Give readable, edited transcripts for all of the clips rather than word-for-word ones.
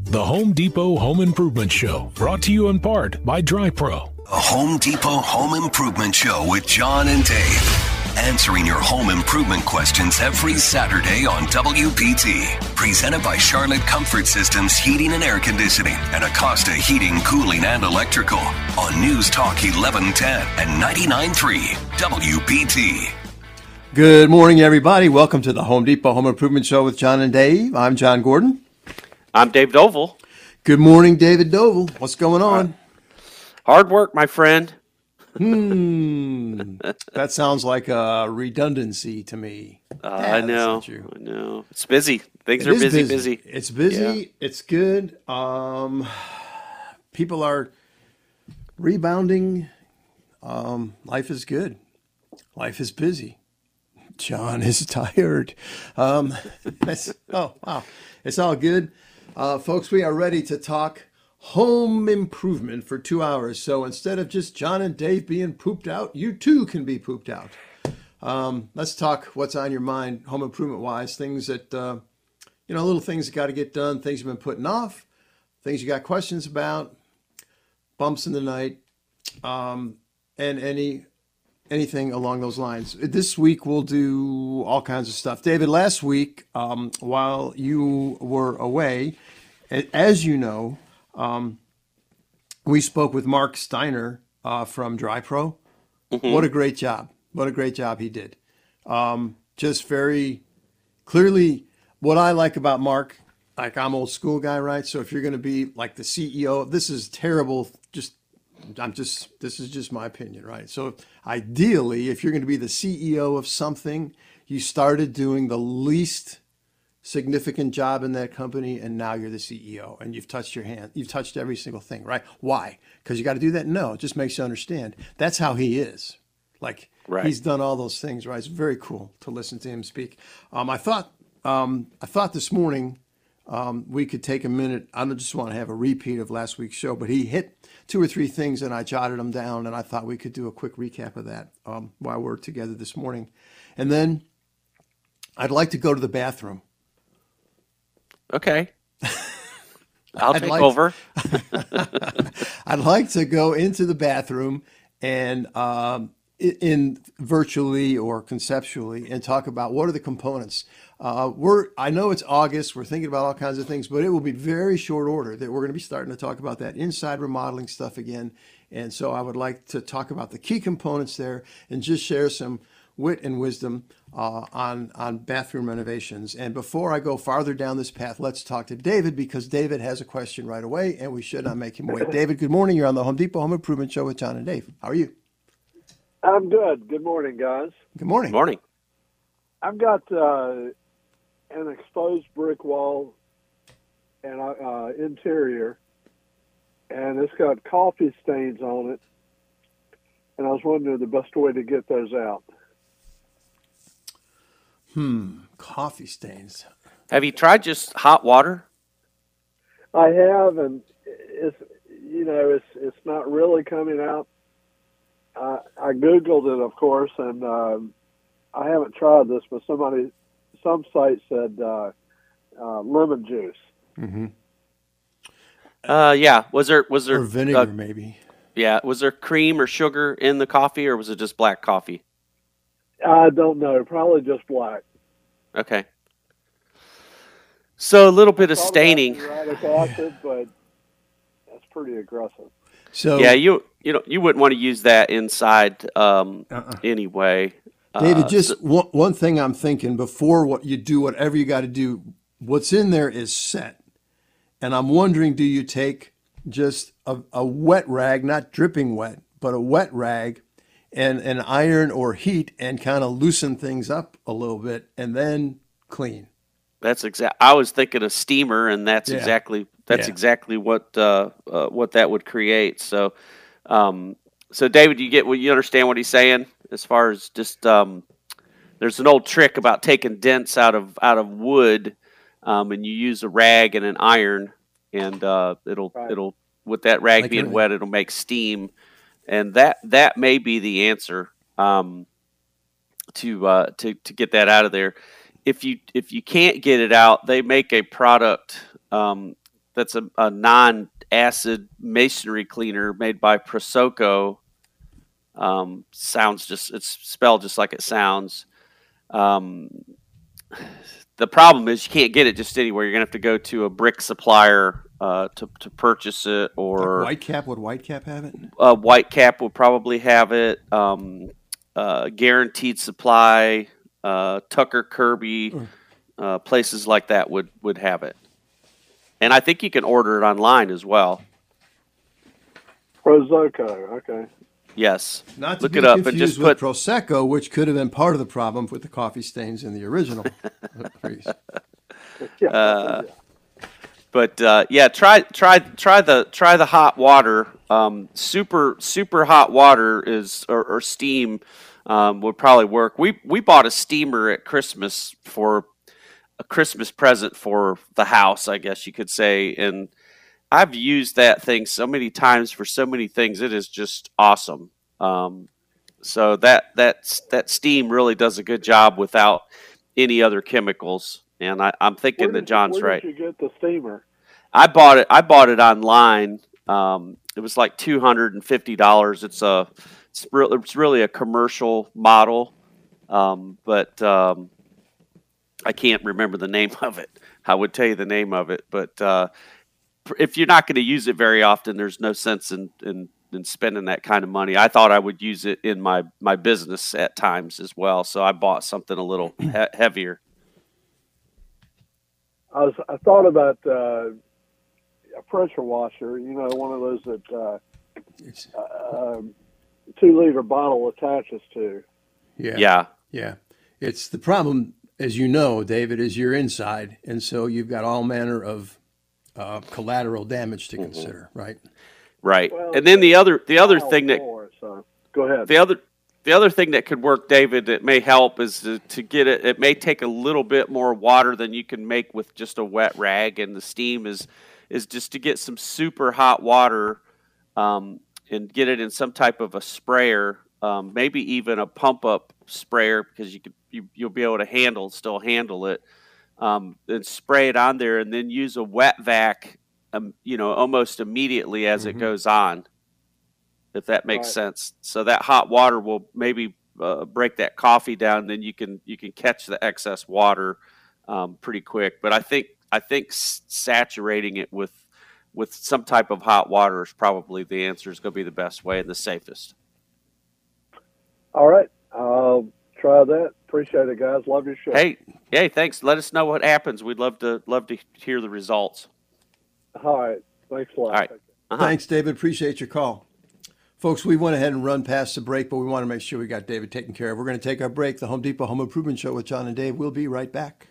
The Home Depot Home Improvement Show, brought to you in part by DryPro. The Home Depot Home Improvement Show with John and Dave. Answering your home improvement questions every Saturday on WPT. Presented by Charlotte Comfort Systems Heating and Air Conditioning and Acosta Heating, Cooling, and Electrical. On News Talk 1110 and 99.3 WPT. Good morning, everybody. Welcome to the Home Depot Home Improvement Show with John and Dave. I'm John Gordon. I'm Dave Doval. Good morning, David Doval. What's going on? Hard work, my friend. That sounds like a redundancy to me. I know. I know. It's busy. Things are busy. It's busy. Yeah. It's good. People are rebounding. Life is good. Life is busy. John is tired. Oh, wow. It's all good. Folks, we are ready to talk home improvement for 2 hours. So instead of just John and Dave being pooped out, you too can be pooped out. Let's talk what's on your mind home improvement wise, things that, little things that got to get done, things you've been putting off, things you got questions about, bumps in the night, and anything along those lines. This week we'll do all kinds of stuff. David, last week, while you were away, as you know, we spoke with Mark Steiner from DryPro. Mm-hmm. What a great job. What a great job he did. Just very clearly what I like about Mark, like I'm old school guy, right? So if you're going to be like the CEO, this is terrible. This is just my opinion, right? So ideally, if you're going to be the CEO of something, you started doing the least significant job in that company, and now you're the CEO, and you've touched your hand. You've touched every single thing, right? Why? Because you got to do that? No, it just makes you understand. That's how he is. Like, right. He's done all those things, right? It's very cool to listen to him speak. I thought this morning we could take a minute. I don't just want to have a repeat of last week's show, but he hit 2 or 3 things, and I jotted them down, and I thought we could do a quick recap of that while we're together this morning. And then I'd like to go to the bathroom. Okay. I'll take over. I'd like to go into the bathroom and in virtually or conceptually and talk about what are the components. I know it's August. We're thinking about all kinds of things, but it will be very short order that we're going to be starting to talk about that inside remodeling stuff again. And so I would like to talk about the key components there and just share some wit and wisdom on bathroom renovations. And before I go farther down this path, let's talk to David, because David has a question right away and we should not make him wait. David, good morning. You're on the Home Depot Home Improvement Show with John and Dave. How are you? I'm good. Good morning, guys. Good morning. Good morning. I've got an exposed brick wall and interior, and it's got coffee stains on it, and I was wondering the best way to get those out. Coffee stains. Have you tried just hot water? I have, and it's not really coming out. I Googled it, of course, and I haven't tried this, but some site said lemon juice. Mm-hmm. Yeah. Was there or vinegar maybe? Yeah. Was there cream or sugar in the coffee, or was it just black coffee? I don't know. Probably just black. Okay. So a little bit of staining. Uric acid, but that's pretty aggressive. So yeah, you wouldn't want to use that inside anyway. David, just one thing I'm thinking before what you do, whatever you got to do, what's in there is set. And I'm wondering, do you take just a wet rag, not dripping wet, but a wet rag and an iron or heat and kind of loosen things up a little bit and then clean? That's I was thinking a steamer, and that's exactly what that would create. So, so David, you understand what he's saying as far as just there's an old trick about taking dents out of wood, and you use a rag and an iron, and it'll with that rag like being wet, it'll make steam, and that may be the answer to get that out of there. If you can't get it out, they make a product that a non-acid masonry cleaner made by Prosoco. It's spelled just like it sounds. The problem is you can't get it just anywhere. You're gonna have to go to a brick supplier to purchase it, or like Whitecap. Would Whitecap have it? Whitecap will probably have it. Guaranteed Supply, Tucker Kirby, places like that would have it. And I think you can order it online as well. Prosoco, okay. Yes. Not to look be it up and confused just with put Prosecco, which could have been part of the problem with the coffee stains in the original. But try the hot water. Super hot water is or steam would probably work. We bought a steamer at Christmas for a Christmas present for the house, I guess you could say, and I've used that thing so many times for so many things. It is just awesome. So that steam really does a good job without any other chemicals. And I'm thinking that John's right. Where did you get the steamer? I bought it online. It was like $250. It's really a commercial model, but I can't remember the name of it. I would tell you the name of it, but if you're not going to use it very often, there's no sense in spending that kind of money. I thought I would use it in my business at times as well, so I bought something a little heavier. I thought about a pressure washer, one of those that 2-liter bottle attaches to. Yeah. It's the problem, as you know, David, is you're inside, and so you've got all manner of collateral damage to consider, right? Right. Well, and then the other thing that go ahead. The other thing that could work, David, that may help is to get it. It may take a little bit more water than you can make with just a wet rag, and the steam is just to get some super hot water and get it in some type of a sprayer, maybe even a pump up sprayer, because you'll be able to still handle it, and spray it on there, and then use a wet vac, almost immediately as it goes on. If that makes sense. So that hot water will maybe break that coffee down. Then you can catch the excess water pretty quick. But I think saturating it with some type of hot water is probably the answer. Is going to be the best way and the safest. All right, I'll try that. Appreciate it, guys. Love your show. Hey, thanks. Let us know what happens. We'd love to hear the results. All right, thanks a lot. All right. Thanks, David. Appreciate your call. Folks, we went ahead and run past the break, but we want to make sure we got David taken care of. We're going to take our break. The Home Depot Home Improvement Show with John and Dave. We'll be right back.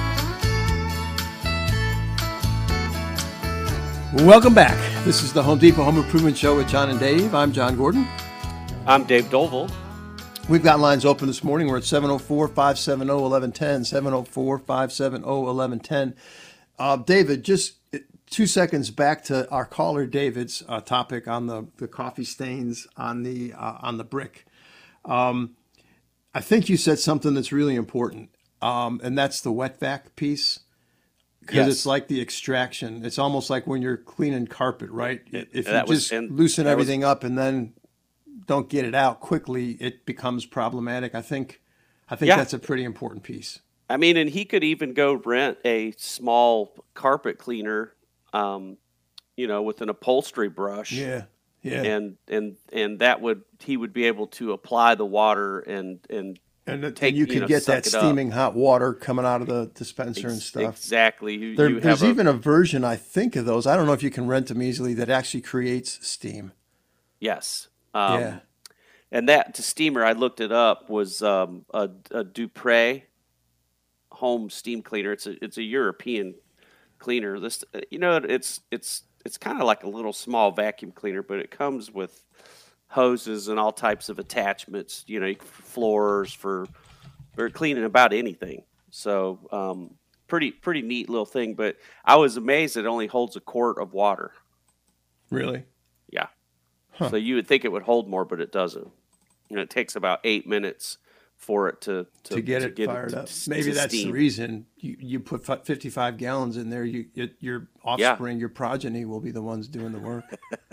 Welcome back. This is the Home Depot Home Improvement Show with John and Dave. I'm John Gordon. I'm Dave Dolville. We've got lines open this morning. We're at 704-570-1110, 704-570-1110. David, just 2 seconds back to our caller David's topic on the coffee stains on the brick. I think you said something that's really important, and that's the wet vac piece, because it's like the extraction. It's almost like when you're cleaning carpet, right? If you just loosen everything up and then don't get it out quickly, it becomes problematic. I think that's a pretty important piece. I mean, and he could even go rent a small carpet cleaner, with an upholstery brush. Yeah. And that he would be able to apply the water and you could get that steaming hot water coming out of the dispenser and stuff. Exactly. There's even a version, I think, of those. I don't know if you can rent them easily, that actually creates steam. Yes. And that steamer, I looked it up, was a Dupre home steam cleaner. It's a European cleaner. This, it's kind of like a little small vacuum cleaner, but it comes with hoses and all types of attachments. Floors for cleaning about anything. So pretty neat little thing. But I was amazed it only holds a quart of water. Really? Yeah. Huh. So you would think it would hold more, but it doesn't. It takes about 8 minutes for it to get it fired up. Maybe that's the reason you put 55 gallons in there. Your offspring, your progeny will be the ones doing the work.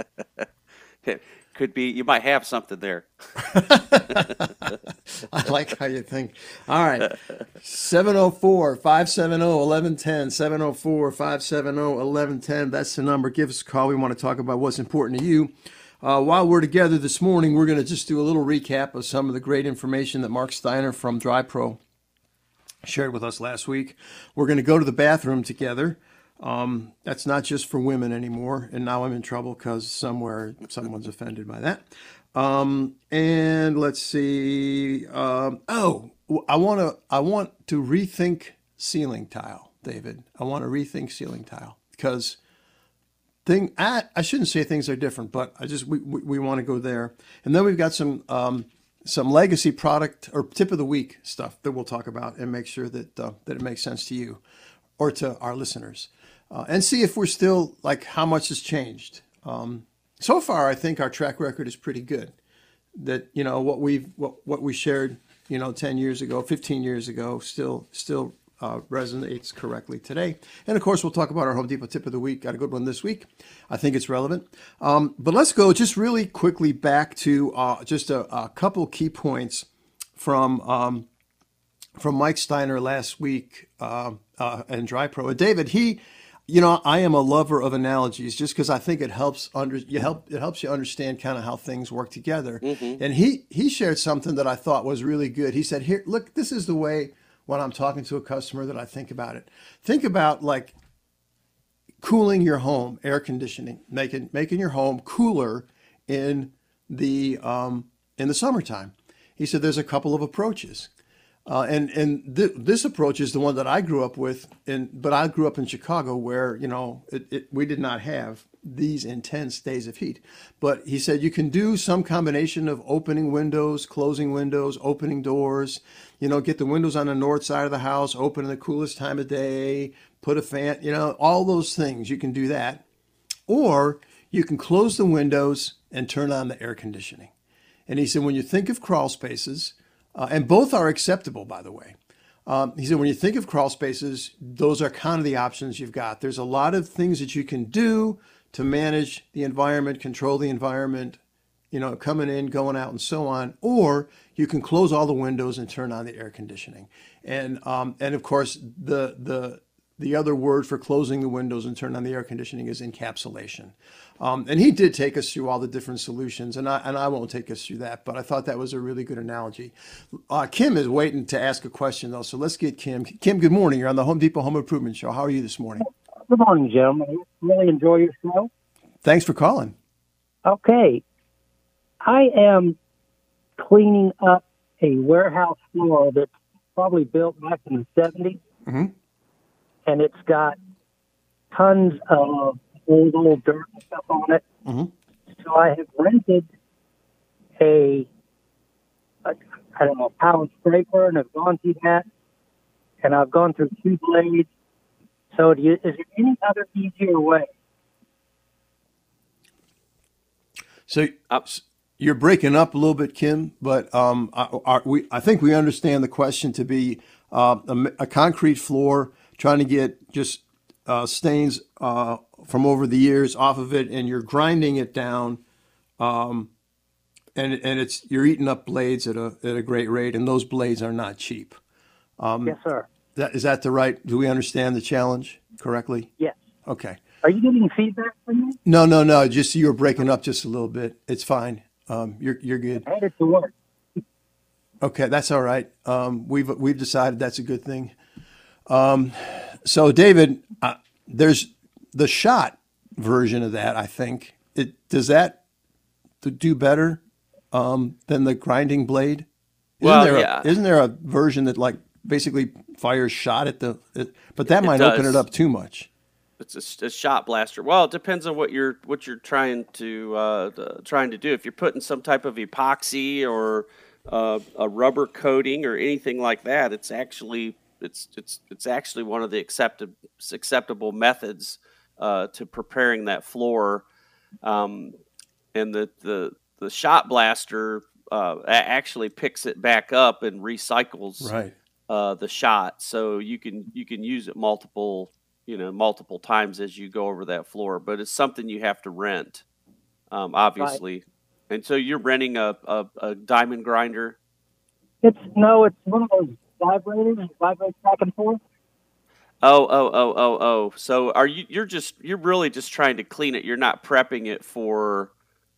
Could be. You might have something there. I like how you think. All right. 704-570-1110. 704-570-1110. That's the number. Give us a call. We want to talk about what's important to you. While we're together this morning, we're going to just do a little recap of some of the great information that Mark Steiner from DryPro shared with us last week. We're going to go to the bathroom together. That's not just for women anymore. And now I'm in trouble because someone's offended by that. And let's see. I want to rethink ceiling tile, David. I want to rethink ceiling tile because I shouldn't say things are different, but we want to go there. And then we've got some legacy product or tip of the week stuff that we'll talk about and make sure that it makes sense to you or to our listeners. And see if we're still how much has changed. So far, I think our track record is pretty good. That what we shared 10 years ago, 15 years ago, still resonates correctly today. And of course, we'll talk about our Home Depot tip of the week. Got a good one this week. I think it's relevant. But let's go just really quickly back to just a couple key points from Mike Steiner last week and DryPro. David, I am a lover of analogies just because I think it helps you understand kind of how things work together. Mm-hmm. And he shared something that I thought was really good. He said, "Here, look, this is the way when I'm talking to a customer that I think about it. Think about cooling your home, air conditioning, making your home cooler in the summertime." He said, "There's a couple of approaches." This approach is the one that I grew up with, but I grew up in Chicago where, we did not have these intense days of heat. But he said you can do some combination of opening windows, closing windows, opening doors, get the windows on the north side of the house, open in the coolest time of day, put a fan, all those things. You can do that. Or you can close the windows and turn on the air conditioning. And he said, when you think of crawl spaces, and both are acceptable, by the way. He said, when you think of crawl spaces, those are kind of the options you've got. There's a lot of things that you can do to manage the environment, control the environment, coming in, going out, and so on. Or you can close all the windows and turn on the air conditioning. And of course, the other word for closing the windows and turn on the air conditioning is encapsulation. And he did take us through all the different solutions, and I won't take us through that, but I thought that was a really good analogy. Kim is waiting to ask a question, though, so let's get Kim. Kim, good morning. You're on the Home Depot Home Improvement Show. How are you this morning? Good morning, gentlemen. Really enjoy your show. Thanks for calling. Okay. I am cleaning up a warehouse floor that's probably built back in the 70s, mm-hmm. and it's got tons of old dirt and stuff on it. Mm-hmm. So I have rented a power scraper, and I've gone through that, and I've gone through 2 blades. So is there any other easier way? So you're breaking up a little bit, Kim, but I think we understand the question to be a concrete floor, trying to get just stains from over the years off of it, and you're grinding it down, and you're eating up blades at a great rate, and those blades are not cheap. Yes, sir. Is that the right? Do we understand the challenge correctly? Yes. Okay. Are you getting feedback from me? No. Just you're breaking up just a little bit. It's fine. You're good. I had it to work. Okay, that's all right. We've decided that's a good thing. So David, there's the shot version of that. I think does that do better than the grinding blade? Isn't there a version that basically fires shot at but that might open it up too much. It's a shot blaster. Well, it depends on what you're trying to do. If you're putting some type of epoxy or a rubber coating or anything like that, it's actually one of the acceptable methods to preparing that floor. And the shot blaster actually picks it back up and recycles Right. The shot, so you can use it multiple times as you go over that floor. But it's something you have to rent, obviously. Right. And so you're renting a diamond grinder. It's one of those vibrators that vibrates back and forth. Oh. So you're really just trying to clean it. You're not prepping it for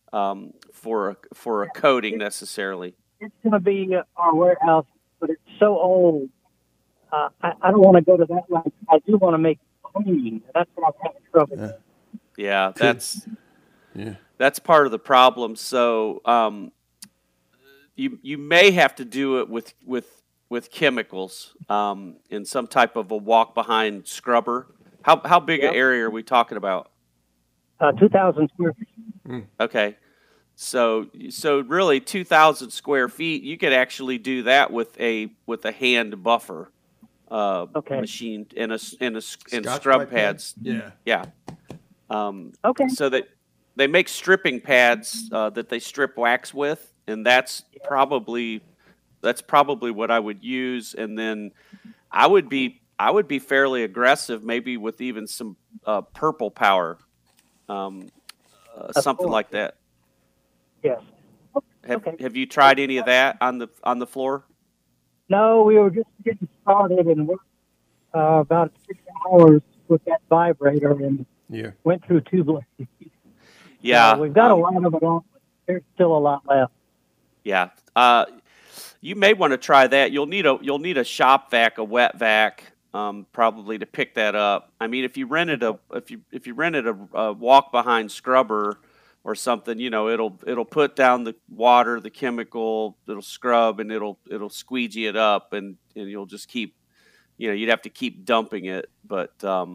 a coating necessarily. It's going to be our warehouse, but it's so old. I don't want to go to that one. I do want to make it clean. That's what I'm having trouble with. Yeah, that's part of the problem. So you may have to do it with chemicals in some type of a walk behind scrubber. How big an area are we talking about? 2,000 square feet. Okay. So really 2,000 square feet, you could actually do that with a hand buffer machine and scrub pads. Yeah. Okay. So that they make stripping pads that they strip wax with, and that's probably what I would use. And then I would be fairly aggressive, maybe with even some purple power, something like that. Yes. Have you tried any of that on the floor? No, we were just getting started and worked about 6 hours with that vibrator and went through 2 blades. Yeah, we've got a lot of it on, but there's still a lot left. Yeah, you may want to try that. You'll need a shop vac, a wet vac, probably to pick that up. I mean, if you rented a walk behind scrubber or something, it'll put down the water, the chemical, it'll scrub, and it'll squeegee it up, and you'll just keep, you'd have to keep dumping it, but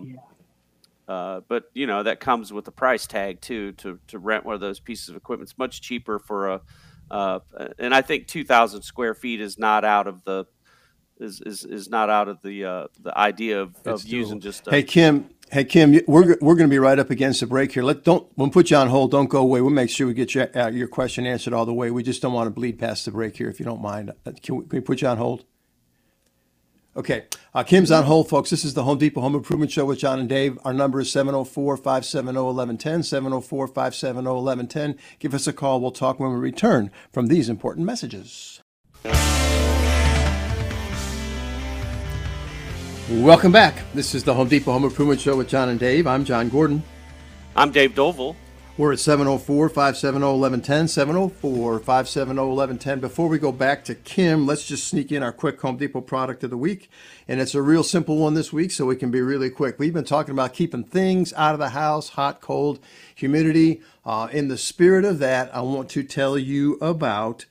that comes with a price tag too, to rent one of those pieces of equipment. It's much cheaper for and I think 2,000 square feet is not out of the the idea of using just. Hey Kim, we're going to be right up against the break here. We'll put you on hold. Don't go away. We'll make sure we get your question answered all the way. We just don't want to bleed past the break here, if you don't mind. Can we put you on hold? Okay. Kim's on hold, folks. This is the Home Depot Home Improvement Show with John and Dave. Our number is 704-570-1110, 704-570-1110. Give us a call. We'll talk when we return from these important messages. Welcome back. This is the Home Depot Home Improvement Show with John and Dave. I'm John Gordon. I'm Dave Dovell. We're at 704-570-1110, 704-570-1110. Before we go back to Kim, let's just sneak in our quick Home Depot product of the week. And it's a real simple one this week, so we can be really quick. We've been talking about keeping things out of the house, hot, cold, humidity. In the spirit of that, I want to tell you about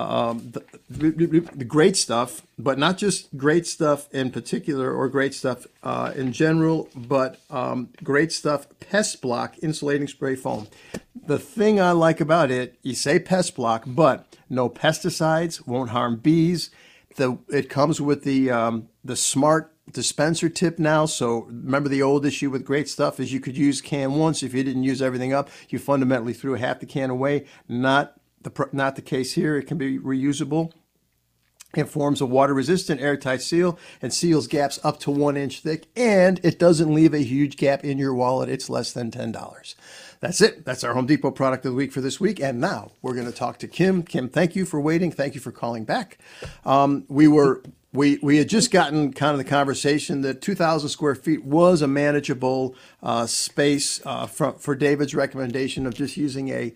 the great stuff, but not just great stuff in particular or great stuff in general, but great stuff, Pest Block Insulating Spray Foam. The thing I like about it, you say Pest Block, but no pesticides, won't harm bees. It comes with the smart dispenser tip now. So remember, the old issue with great stuff is you could use can once. If you didn't use everything up, you fundamentally threw half the can away. Not the case here. It can be reusable. It forms a water-resistant airtight seal and seals gaps up to 1 inch thick, and it doesn't leave a huge gap in your wallet. It's less than $10. That's it. That's our Home Depot product of the week for this week. And now we're going to talk to Kim. Kim, thank you for waiting. Thank you for calling back. We had just gotten kind of the conversation that 2,000 square feet was a manageable space for David's recommendation of just using a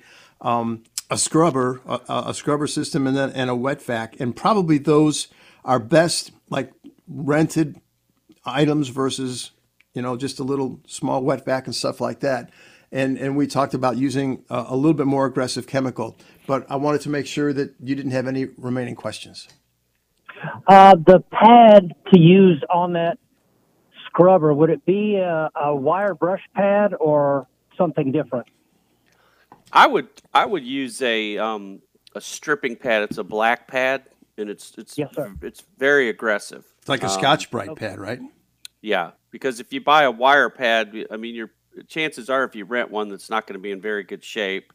scrubber system, and a wet vac, and probably those are best like rented items versus just a little small wet vac and stuff like that. And we talked about using a little bit more aggressive chemical, but I wanted to make sure that you didn't have any remaining questions. The pad to use on that scrubber, would it be a wire brush pad or something different? I would use a stripping pad. It's a black pad, and it's very aggressive. It's like a Scotch-Brite pad, right? Yeah, because if you buy a wire pad, I mean, your chances are, if you rent one, that's not going to be in very good shape.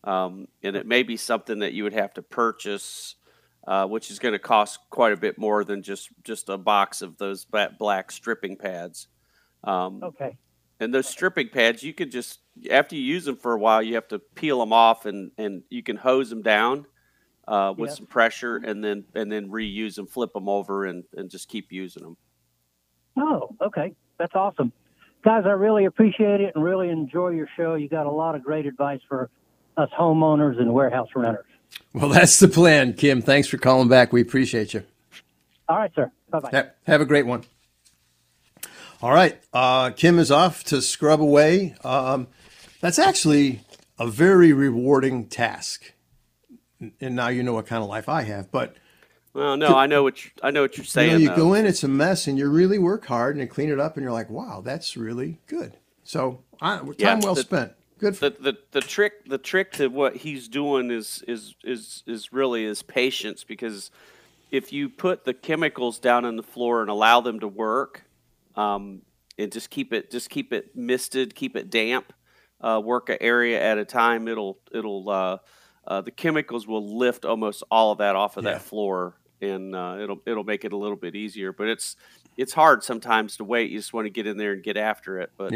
And it may be something that you would have to purchase, which is going to cost quite a bit more than just a box of those black stripping pads. Okay. And those stripping pads, you could just, after you use them for a while, you have to peel them off and you can hose them down with some pressure and then reuse them, flip them over and just keep using them. Oh, okay. That's awesome. Guys, I really appreciate it and really enjoy your show. You got a lot of great advice for us homeowners and warehouse renters. Well, that's the plan, Kim. Thanks for calling back. We appreciate you. All right, sir. Bye-bye. Have a great one. All right. Kim is off to scrub away. That's actually a very rewarding task. And now you know what kind of life I have. But well, no, I know what you're saying. You go in, it's a mess, and you really work hard and clean it up, and you're like, wow, that's really good. So time well spent. Good. The trick to what he's doing is really his patience, because if you put the chemicals down on the floor and allow them to work, and just keep it misted, keep it damp, work an area at a time, the chemicals will lift almost all of that off of that floor, and it'll make it a little bit easier. But it's hard sometimes to wait. You just want to get in there and get after it. But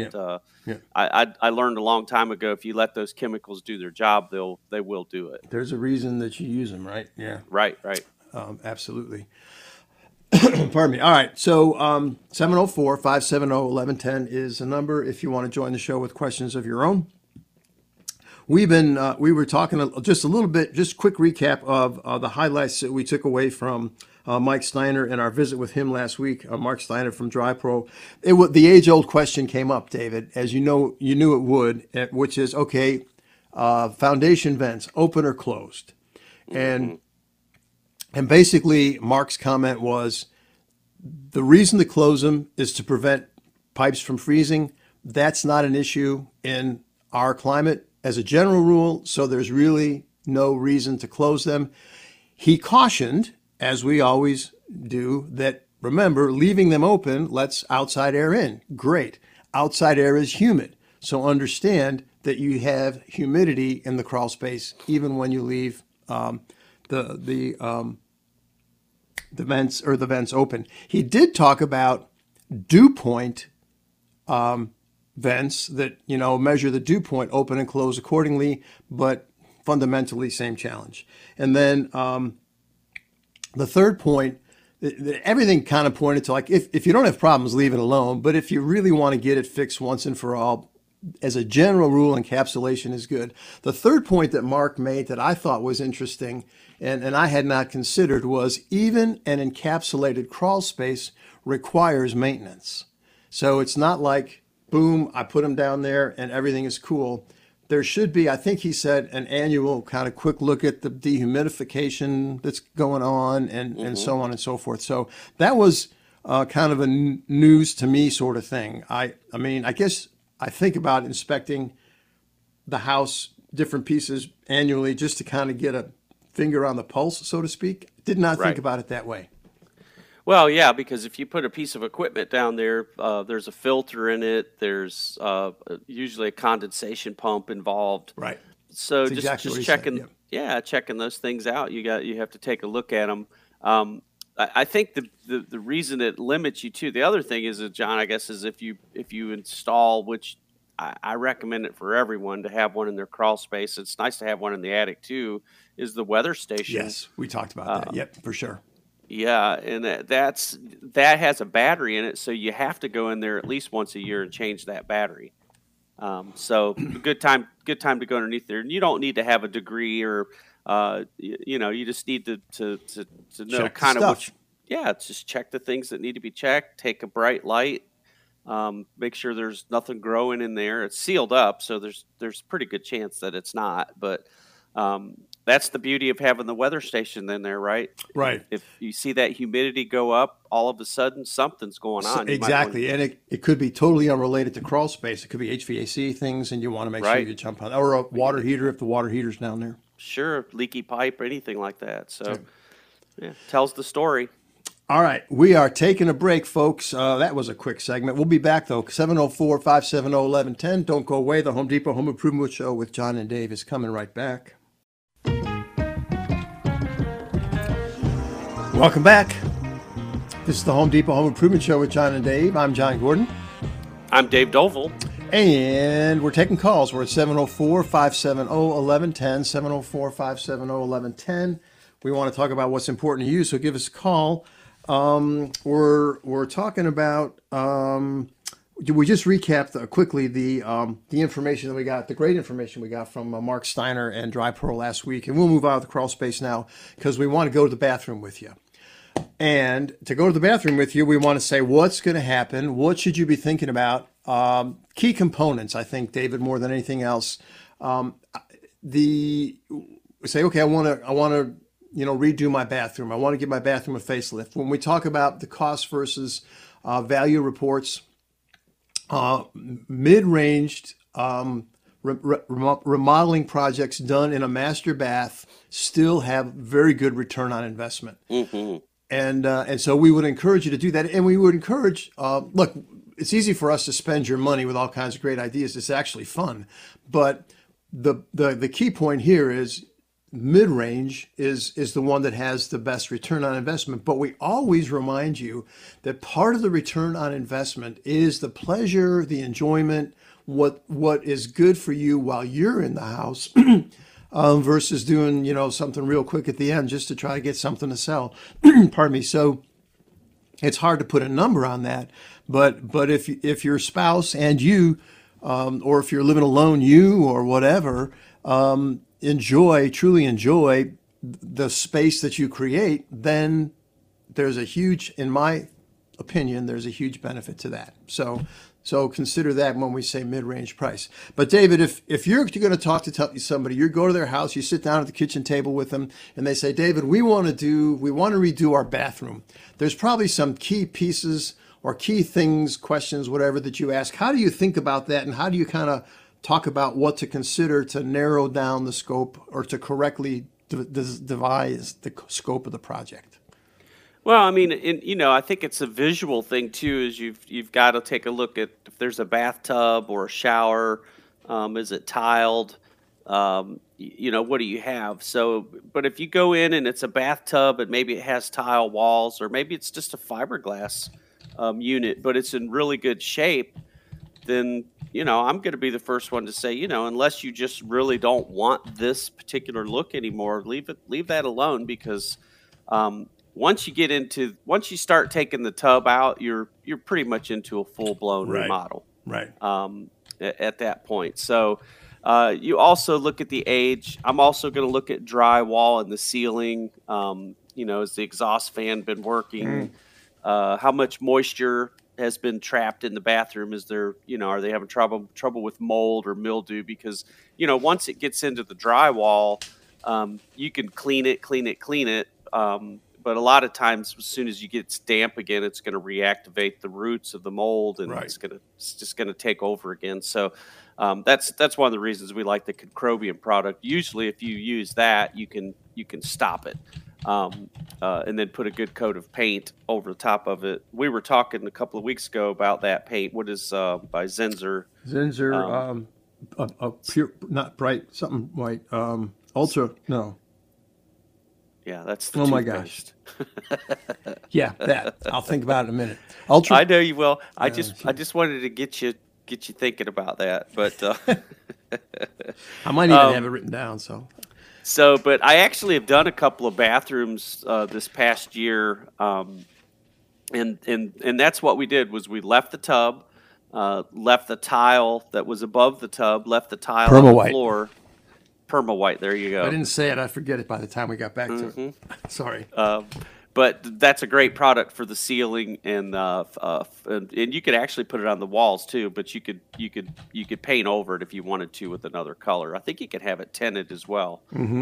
I learned a long time ago, if you let those chemicals do their job, they will do it. There's a reason that you use them, right? Yeah. Right. Absolutely. Pardon me. All right. So 704-570-1110 is the number if you want to join the show with questions of your own. We were talking just a little bit, just quick recap of the highlights that we took away from Mike Steiner and our visit with him last week. Mark Steiner from DryPro. The age-old question came up, David, as you knew it would, which is, okay, foundation vents, open or closed? And basically, Mark's comment was, the reason to close them is to prevent pipes from freezing. That's not an issue in our climate as a general rule, so there's really no reason to close them. He cautioned, as we always do, that, remember, leaving them open lets outside air in. Great. Outside air is humid, so understand that you have humidity in the crawl space even when you leave the vents open. He did talk about dew point vents that measure the dew point, open and close accordingly, but fundamentally same challenge. And then the third point, everything kind of pointed to, like, if you don't have problems, leave it alone. But if you really want to get it fixed once and for all, as a general rule, encapsulation is good. The third point that Mark made that I thought was interesting and I had not considered was, even an encapsulated crawl space requires maintenance. So it's not like, boom, I put them down there and everything is cool. There should be, I think he said, an annual kind of quick look at the dehumidification that's going on and so on and so forth. So that was kind of a news to me sort of thing. I mean, I guess I think about inspecting the house, different pieces annually, just to kind of get a finger on the pulse, so to speak. Did not think about it that way. Well, yeah, because if you put a piece of equipment down there, there's a filter in it. There's usually a condensation pump involved. Right. So just checking, checking those things out. You have to take a look at them. I think the reason it limits you to the other thing is, John, I guess, is if you install, which I recommend it for everyone to have one in their crawl space. It's nice to have one in the attic too. Is the weather station? Yes, we talked about that. Yep, for sure. Yeah, and that has a battery in it, so you have to go in there at least once a year and change that battery. So good time to go underneath there, and you don't need to have a degree or you just need to know check kind of what. Just check the things that need to be checked. Take a bright light. Make sure there's nothing growing in there. It's sealed up, so there's pretty good chance that it's not, but. That's the beauty of having the weather station in there, right? Right. If you see that humidity go up, all of a sudden something's going on. Exactly. And it could be totally unrelated to crawl space. It could be HVAC things, and you want to make sure you jump on, or a water heater if the water heater's down there. Sure. Leaky pipe or anything like that. So, tells the story. All right, we are taking a break, folks. That was a quick segment. We'll be back, though. 704-570-1110. Don't go away. The Home Depot Home Improvement Show with John and Dave is coming right back. Welcome back. This is the Home Depot Home Improvement Show with John and Dave. I'm John Gordon. I'm Dave Dovell. And we're taking calls. We're at 704-570-1110, 704-570-1110. We want to talk about what's important to you, so give us a call. We're talking about, we just recapped quickly the information that we got, the great information we got from Mark Steiner and Dry Pro last week. And we'll move out of the crawl space now because we want to go to the bathroom with you. And to go to the bathroom with you, we want to say what's going to happen. What should you be thinking about? Key components, I think, David, more than anything else. Say, okay, I want to redo my bathroom. I want to give my bathroom a facelift. When we talk about the cost versus value reports, mid-ranged remodeling projects done in a master bath still have very good return on investment. Mm-hmm. And so we would encourage you to do that. And we would encourage, look, it's easy for us to spend your money with all kinds of great ideas. It's actually fun. But the key point here is mid-range is the one that has the best return on investment. But we always remind you that part of the return on investment is the pleasure, the enjoyment, what is good for you while you're in the house versus doing, something real quick at the end just to try to get something to sell. Pardon me. So it's hard to put a number on that. But if your spouse and you, or if you're living alone, you or whatever, truly enjoy the space that you create, then in my opinion, there's a huge benefit to that. So consider that when we say mid-range price. But David, if you're going to talk to somebody, you go to their house, you sit down at the kitchen table with them, and they say, David, we want to redo our bathroom. There's probably some key pieces or key things, questions, whatever that you ask. How do you think about that, and how do you kind of talk about what to consider to narrow down the scope or to correctly devise the scope of the project? Well, I mean, I think it's a visual thing too. Is you've got to take a look at if there's a bathtub or a shower. Is it tiled? What do you have? So, but if you go in and it's a bathtub and maybe it has tile walls, or maybe it's just a fiberglass unit, but it's in really good shape, then I'm going to be the first one to say, unless you just really don't want this particular look anymore, leave that alone, because once you start taking the tub out, you're pretty much into a full-blown remodel. Right. At that point. So you also look at the age. I'm also going to look at drywall and the ceiling. Has the exhaust fan been working? How much moisture has been trapped in the bathroom? Is there, are they having trouble with mold or mildew? Because, once it gets into the drywall, you can clean it. But a lot of times, as soon as you get damp again, it's going to reactivate the roots of the mold, and it's just going to take over again. So that's one of the reasons we like the Concrobian product. Usually, if you use that, you can stop it, and then put a good coat of paint over the top of it. We were talking a couple of weeks ago about that paint. What is by Zinsser? Zinsser, pure, not bright, something white. Ultra, no. Yeah, that's the my gosh. Yeah, that. I'll think about it in a minute. Ultra. I know you will. I just wanted to get you thinking about that, but I might even have it written down. So, but I actually have done a couple of bathrooms this past year, and that's what we did. Was we left the tub, left the tile that was above the tub, left the tile on the floor. Perma-white, there you go. I didn't say it. I forget it by the time we got back to it. Sorry. But that's a great product for the ceiling, and you could actually put it on the walls too. But you could paint over it if you wanted to with another color. I think you could have it tinted as well.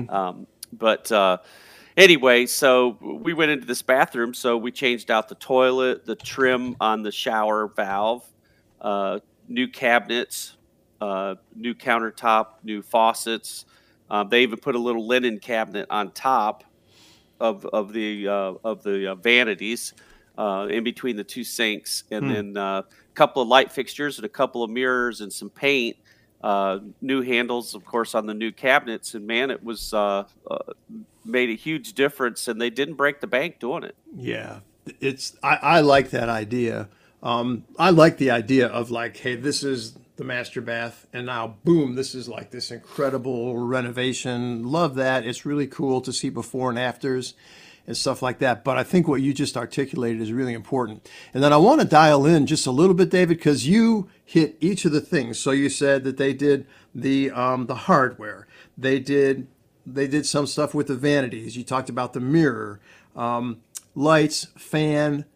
Anyway, so we went into this bathroom. So we changed out the toilet, the trim on the shower valve, new cabinets, new countertop, new faucets. They even put a little linen cabinet on top. of the vanities in between the two sinks, and then a couple of light fixtures and a couple of mirrors and some paint. New handles, of course, on the new cabinets, and man, it was made a huge difference, and they didn't break the bank doing it. Yeah, I like that idea. I like the idea of like, hey, this is the master bath, and now boom, this is like this incredible renovation. Love that. It's really cool to see before and afters and stuff like that. But I think what you just articulated is really important. And then I want to dial in just a little bit, David, because you hit each of the things. So you said that they did the hardware. They did some stuff with the vanities. You talked about the mirror, lights, fan.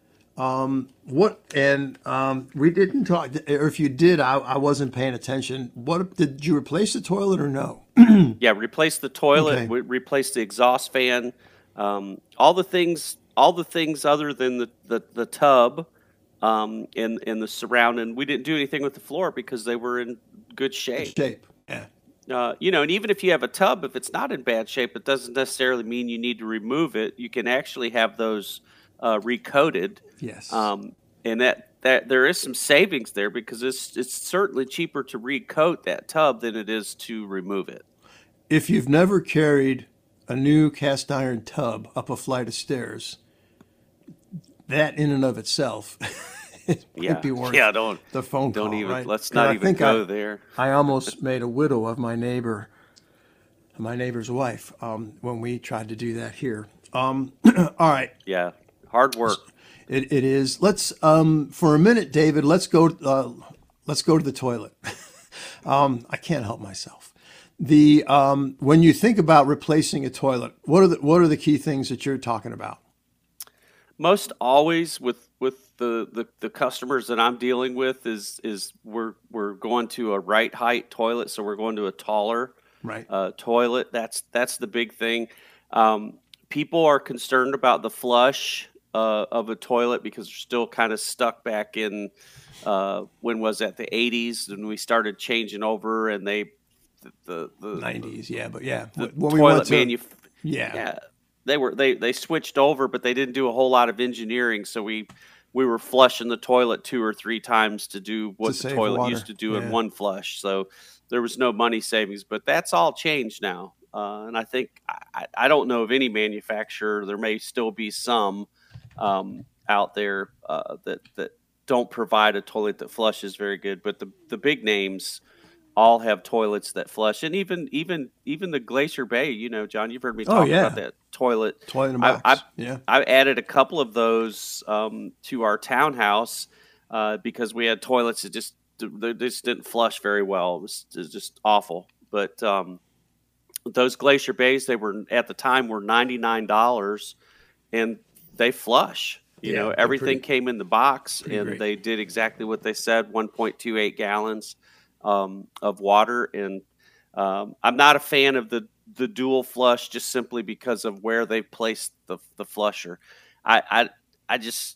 We didn't talk, or if you did, I wasn't paying attention. What did you replace the toilet or no? Yeah, replace the toilet, Okay. replace the exhaust fan, all the things other than the tub, and the surrounding. We didn't do anything with the floor because they were in good shape. Yeah. And even if you have a tub, if it's not in bad shape, it doesn't necessarily mean you need to remove it. You can actually have those recoated. Yes. And that there is some savings there because it's certainly cheaper to recoat that tub than it is to remove it. If you've never carried a new cast iron tub up a flight of stairs, that in and of itself might be worth the phone call. Right? Let's not even go there. I almost made a widow of my neighbor's wife when we tried to do that here. All right. Yeah, hard work. It is. Let's for a minute, David. Let's go to the toilet. I can't help myself. When you think about replacing a toilet, what are the key things that you're talking about? Most always with the customers that I'm dealing with is we're going to a right height toilet, so we're going to a taller toilet. That's the big thing. People are concerned about the flush of a toilet because they're still kind of stuck back in when was that, the 80s, when we started changing over, and the 90s, they switched over, but they didn't do a whole lot of engineering, so we were flushing the toilet 2 or 3 times to do what the toilet used to do in one flush. So there was no money savings, but that's all changed now. And I think I don't know of any manufacturer. There may still be some out there that don't provide a toilet that flushes very good, but the big names all have toilets that flush, and even the Glacier Bay. John, you've heard me talk about that toilet in a box. I added a couple of those to our townhouse because we had toilets that just didn't flush very well. It was just awful. But those Glacier Bays, they were at the time were $99, and they flush. Everything came in the box, and great. They did exactly what they said: 1.28 gallons of water. And I'm not a fan of the dual flush, just simply because of where they placed the flusher. I just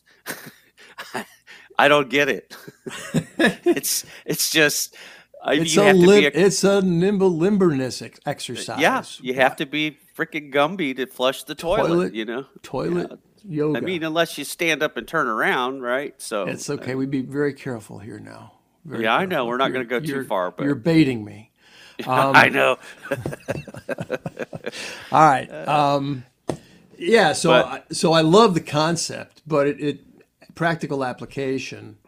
I don't get it. It's just it's a limberness exercise. Yeah, you have to be freaking Gumby to flush the toilet. Toilet yoga. I mean, unless you stand up and turn around, right? So it's okay. We'd be very careful here now. I know. We're not going to go too far, but you're baiting me. I know. All right. So I love the concept, but it practical application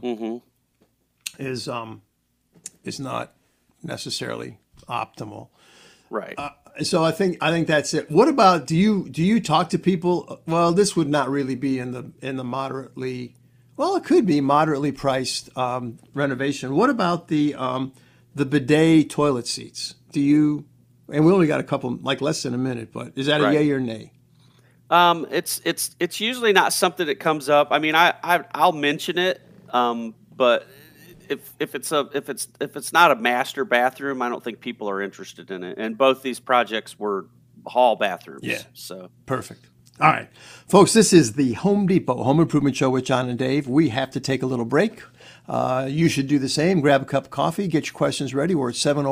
is not necessarily optimal. Right. So I think that's it. What about do you talk to people? Well, this would not really be in the moderately. Well, it could be moderately priced renovation. What about the bidet toilet seats? Do you? And we only got a couple, like less than a minute, but is that a yay or nay? It's usually not something that comes up. I mean, I'll mention it, but if it's not a master bathroom, I don't think people are interested in it. And both these projects were hall bathrooms. Yeah. So perfect. All right, folks, this is the Home Depot Home Improvement Show with John and Dave. We have to take a little break. You should do the same. Grab a cup of coffee, get your questions ready. We're at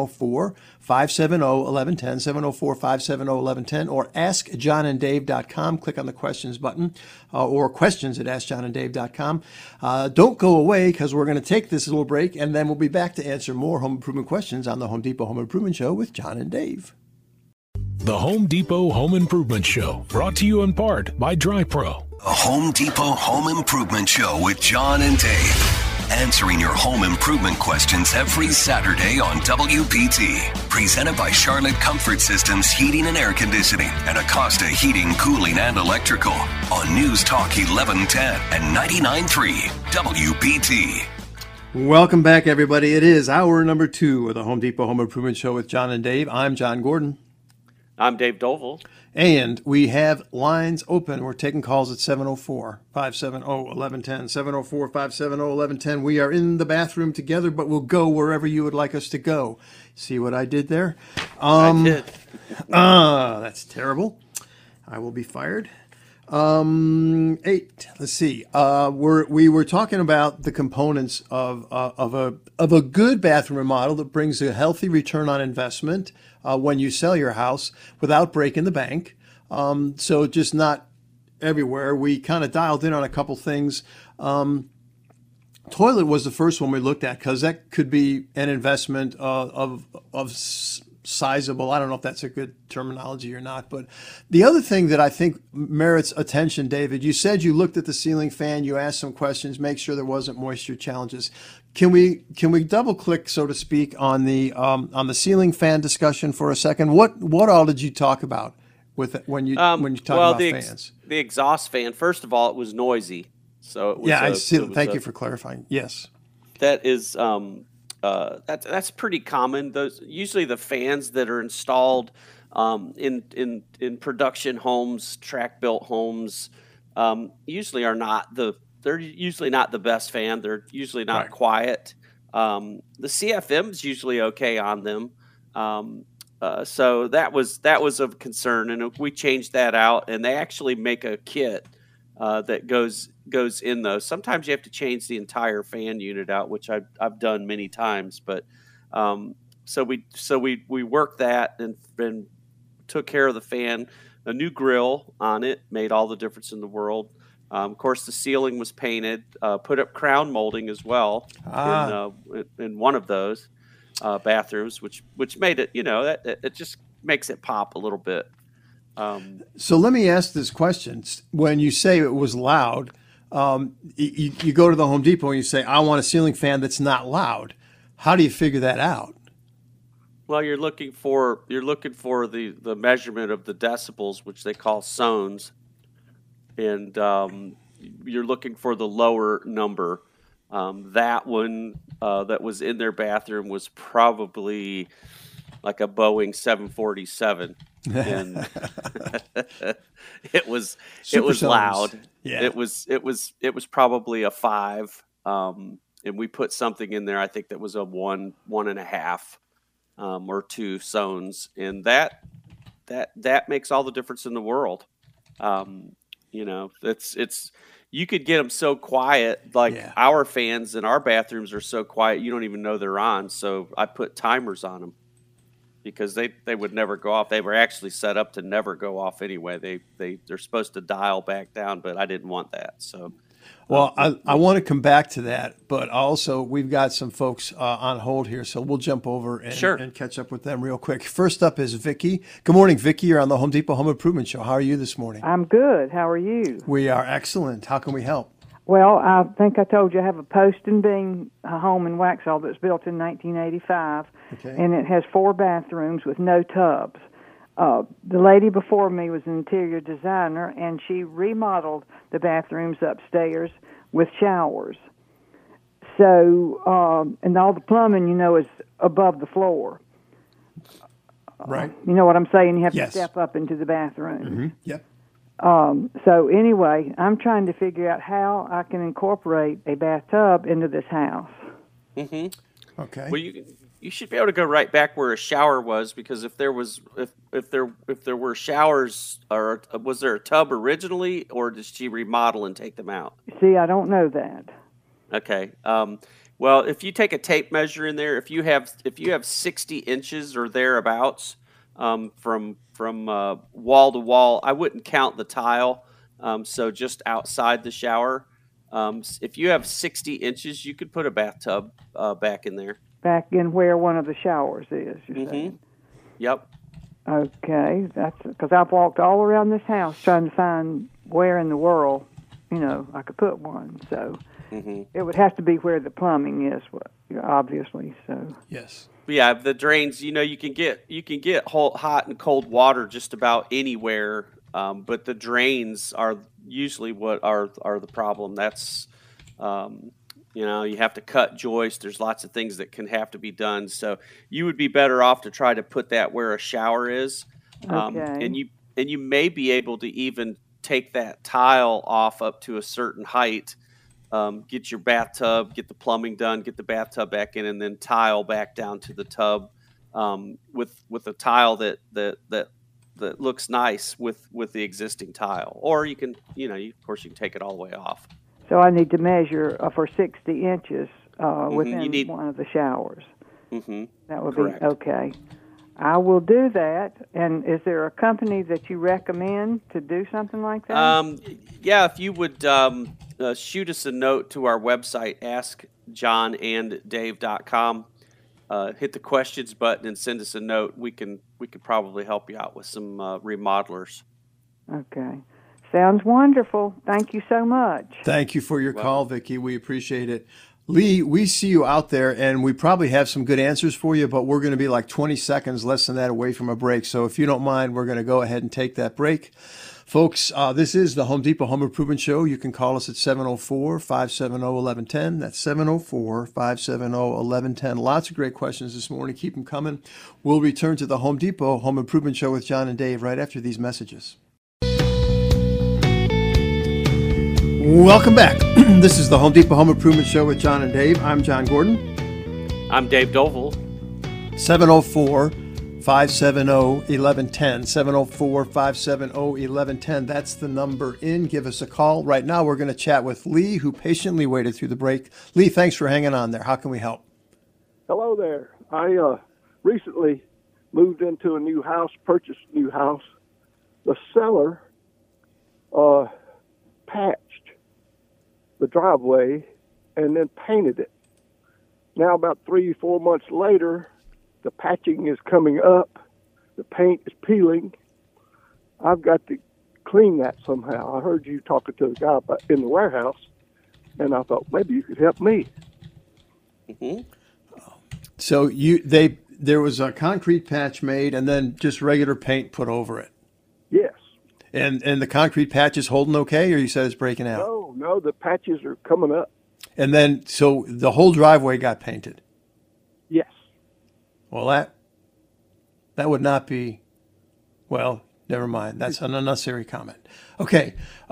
704-570-1110, 704-570-1110, or askjohnanddave.com. Click on the questions button, or questions at askjohnanddave.com. Don't go away, because we're going to take this little break, and then we'll be back to answer more home improvement questions on the Home Depot Home Improvement Show with John and Dave. The Home Depot Home Improvement Show, brought to you in part by DryPro. The Home Depot Home Improvement Show with John and Dave. Answering your home improvement questions every Saturday on WPT. Presented by Charlotte Comfort Systems Heating and Air Conditioning and Acosta Heating, Cooling, and Electrical on News Talk 1110 and 99.3 WPT. Welcome back, everybody. It is hour number 2 of the Home Depot Home Improvement Show with John and Dave. I'm John Gordon. I'm Dave Dovell. And we have lines open. We're taking calls at 704-570-1110, 704-570-1110. We are in the bathroom together, but we'll go wherever you would like us to go. See what I did there? I did. That's terrible. I will be fired. 8. Let's see. We were talking about the components of a good bathroom remodel that brings a healthy return on investment when you sell your house without breaking the bank. So just not everywhere. We kind of dialed in on a couple things. Toilet was the first one we looked at, because that could be an investment of sizable. I don't know if that's a good terminology or not, but the other thing that I think merits attention, David, you said you looked at the ceiling fan, you asked some questions, make sure there wasn't moisture challenges. Can we double click, so to speak, on the ceiling fan discussion for a second? What all did you talk about with it when you talk about fans? The exhaust fan. First of all, it was noisy, so it was. Yeah, I see. Thank you for clarifying. Yes, that is. That's pretty common. Those usually the fans that are installed in production homes, track built homes, usually are not they're usually not the best fan. They're usually not right. Quiet. The CFM's usually okay on them. So that was of concern, and we changed that out. And they actually make a kit that goes in those. Sometimes you have to change the entire fan unit out, which I've done many times. But so we worked that and took care of the fan. A new grill on it made all the difference in the world. Of course, the ceiling was painted. Put up crown molding as well in one of those bathrooms, which made it, it just makes it pop a little bit. So let me ask this question. When you say it was loud, you go to the Home Depot and you say, I want a ceiling fan that's not loud. How do you figure that out? Well, you're looking for the measurement of the decibels, which they call zones, and you're looking for the lower number. That one that was in their bathroom was probably like a Boeing 747. And it was loud. Yeah. It was probably a 5. And we put something in there, I think that was a 1.5 or 2 zones, and that makes all the difference in the world. It's you could get them so quiet, our fans in our bathrooms are so quiet you don't even know they're on. So I put timers on them, because they would never go off. They were actually set up to never go off anyway. They're supposed to dial back down, but I didn't want that. So, well, I want to come back to that, but also we've got some folks on hold here, so we'll jump over and catch up with them real quick. First up is Vicki. Good morning, Vicki. You're on the Home Depot Home Improvement Show. How are you this morning? I'm good. How are you? We are excellent. How can we help? Well, I think I told you I have a post and beam home in Waxhaw that's built in 1985, and it has 4 bathrooms with no tubs. The lady before me was an interior designer, and she remodeled the bathrooms upstairs with showers. So, and all the plumbing, is above the floor. Right. You know what I'm saying? You have to step up into the bathroom. Mm-hmm. Yep. So anyway, I'm trying to figure out how I can incorporate a bathtub into this house. Mm-hmm. Okay. Well, you should be able to go right back where a shower was, because if there were showers, or was there a tub originally, or did she remodel and take them out? See, I don't know that. Okay. Well, if you take a tape measure in there, if you have 60 inches or thereabouts from wall to wall, I wouldn't count the tile. So just outside the shower, if you have 60 inches, you could put a bathtub back in there. Back in where one of the showers is, you're saying? Yep. Okay, that's because I've walked all around this house trying to find where in the world, I could put one. So it would have to be where the plumbing is, obviously. So yes, yeah, the drains. You can get hot and cold water just about anywhere, but the drains are usually what are the problem. That's you have to cut joists. There's lots of things that can have to be done. So you would be better off to try to put that where a shower is. Okay. And you may be able to even take that tile off up to a certain height, get your bathtub, get the plumbing done, get the bathtub back in, and then tile back down to the tub with a tile that looks nice with the existing tile. Or you can, of course, you can take it all the way off. So I need to measure for 60 inches within one of the showers. That would Correct. be okay. I will do that. And is there a company that you recommend to do something like that? Yeah, if you would shoot us a note to our website, askjohnanddave.com. Hit the questions button and send us a note. We could probably help you out with some remodelers. Okay. Sounds wonderful. Thank you so much. Thank you for your call, Vicki. We appreciate it. Lee, we see you out there, and we probably have some good answers for you, but we're going to be like 20 seconds, less than that, away from a break. So if you don't mind, we're going to go ahead and take that break. Folks, this is the Home Depot Home Improvement Show. You can call us at 704-570-1110. That's 704-570-1110. Lots of great questions this morning. Keep them coming. We'll return to the Home Depot Home Improvement Show with John and Dave right after these messages. Welcome back. This is the Home Depot Home Improvement Show with John and Dave. I'm John Gordon. I'm Dave Dovell. 704-570-1110. 704-570-1110. That's the number in. Give us a call. Right now, we're going to chat with Lee, who patiently waited through the break. Lee, thanks for hanging on there. How can we help? Hello there. I recently moved into a new house, purchased a new house. The seller patched the driveway and then painted it. Now about 3-4 months later, the patching is coming up, the paint is peeling. I've got to clean that somehow. I heard you talking to the guy in the warehouse, and I thought maybe you could help me. So there was a concrete patch made and then just regular paint put over it. Yes. And the concrete patch is holding okay, or you said it's breaking out? No, the patches are coming up. And then, so the whole driveway got painted? Yes. Well, that would not be, well, never mind. That's an unnecessary comment. Okay.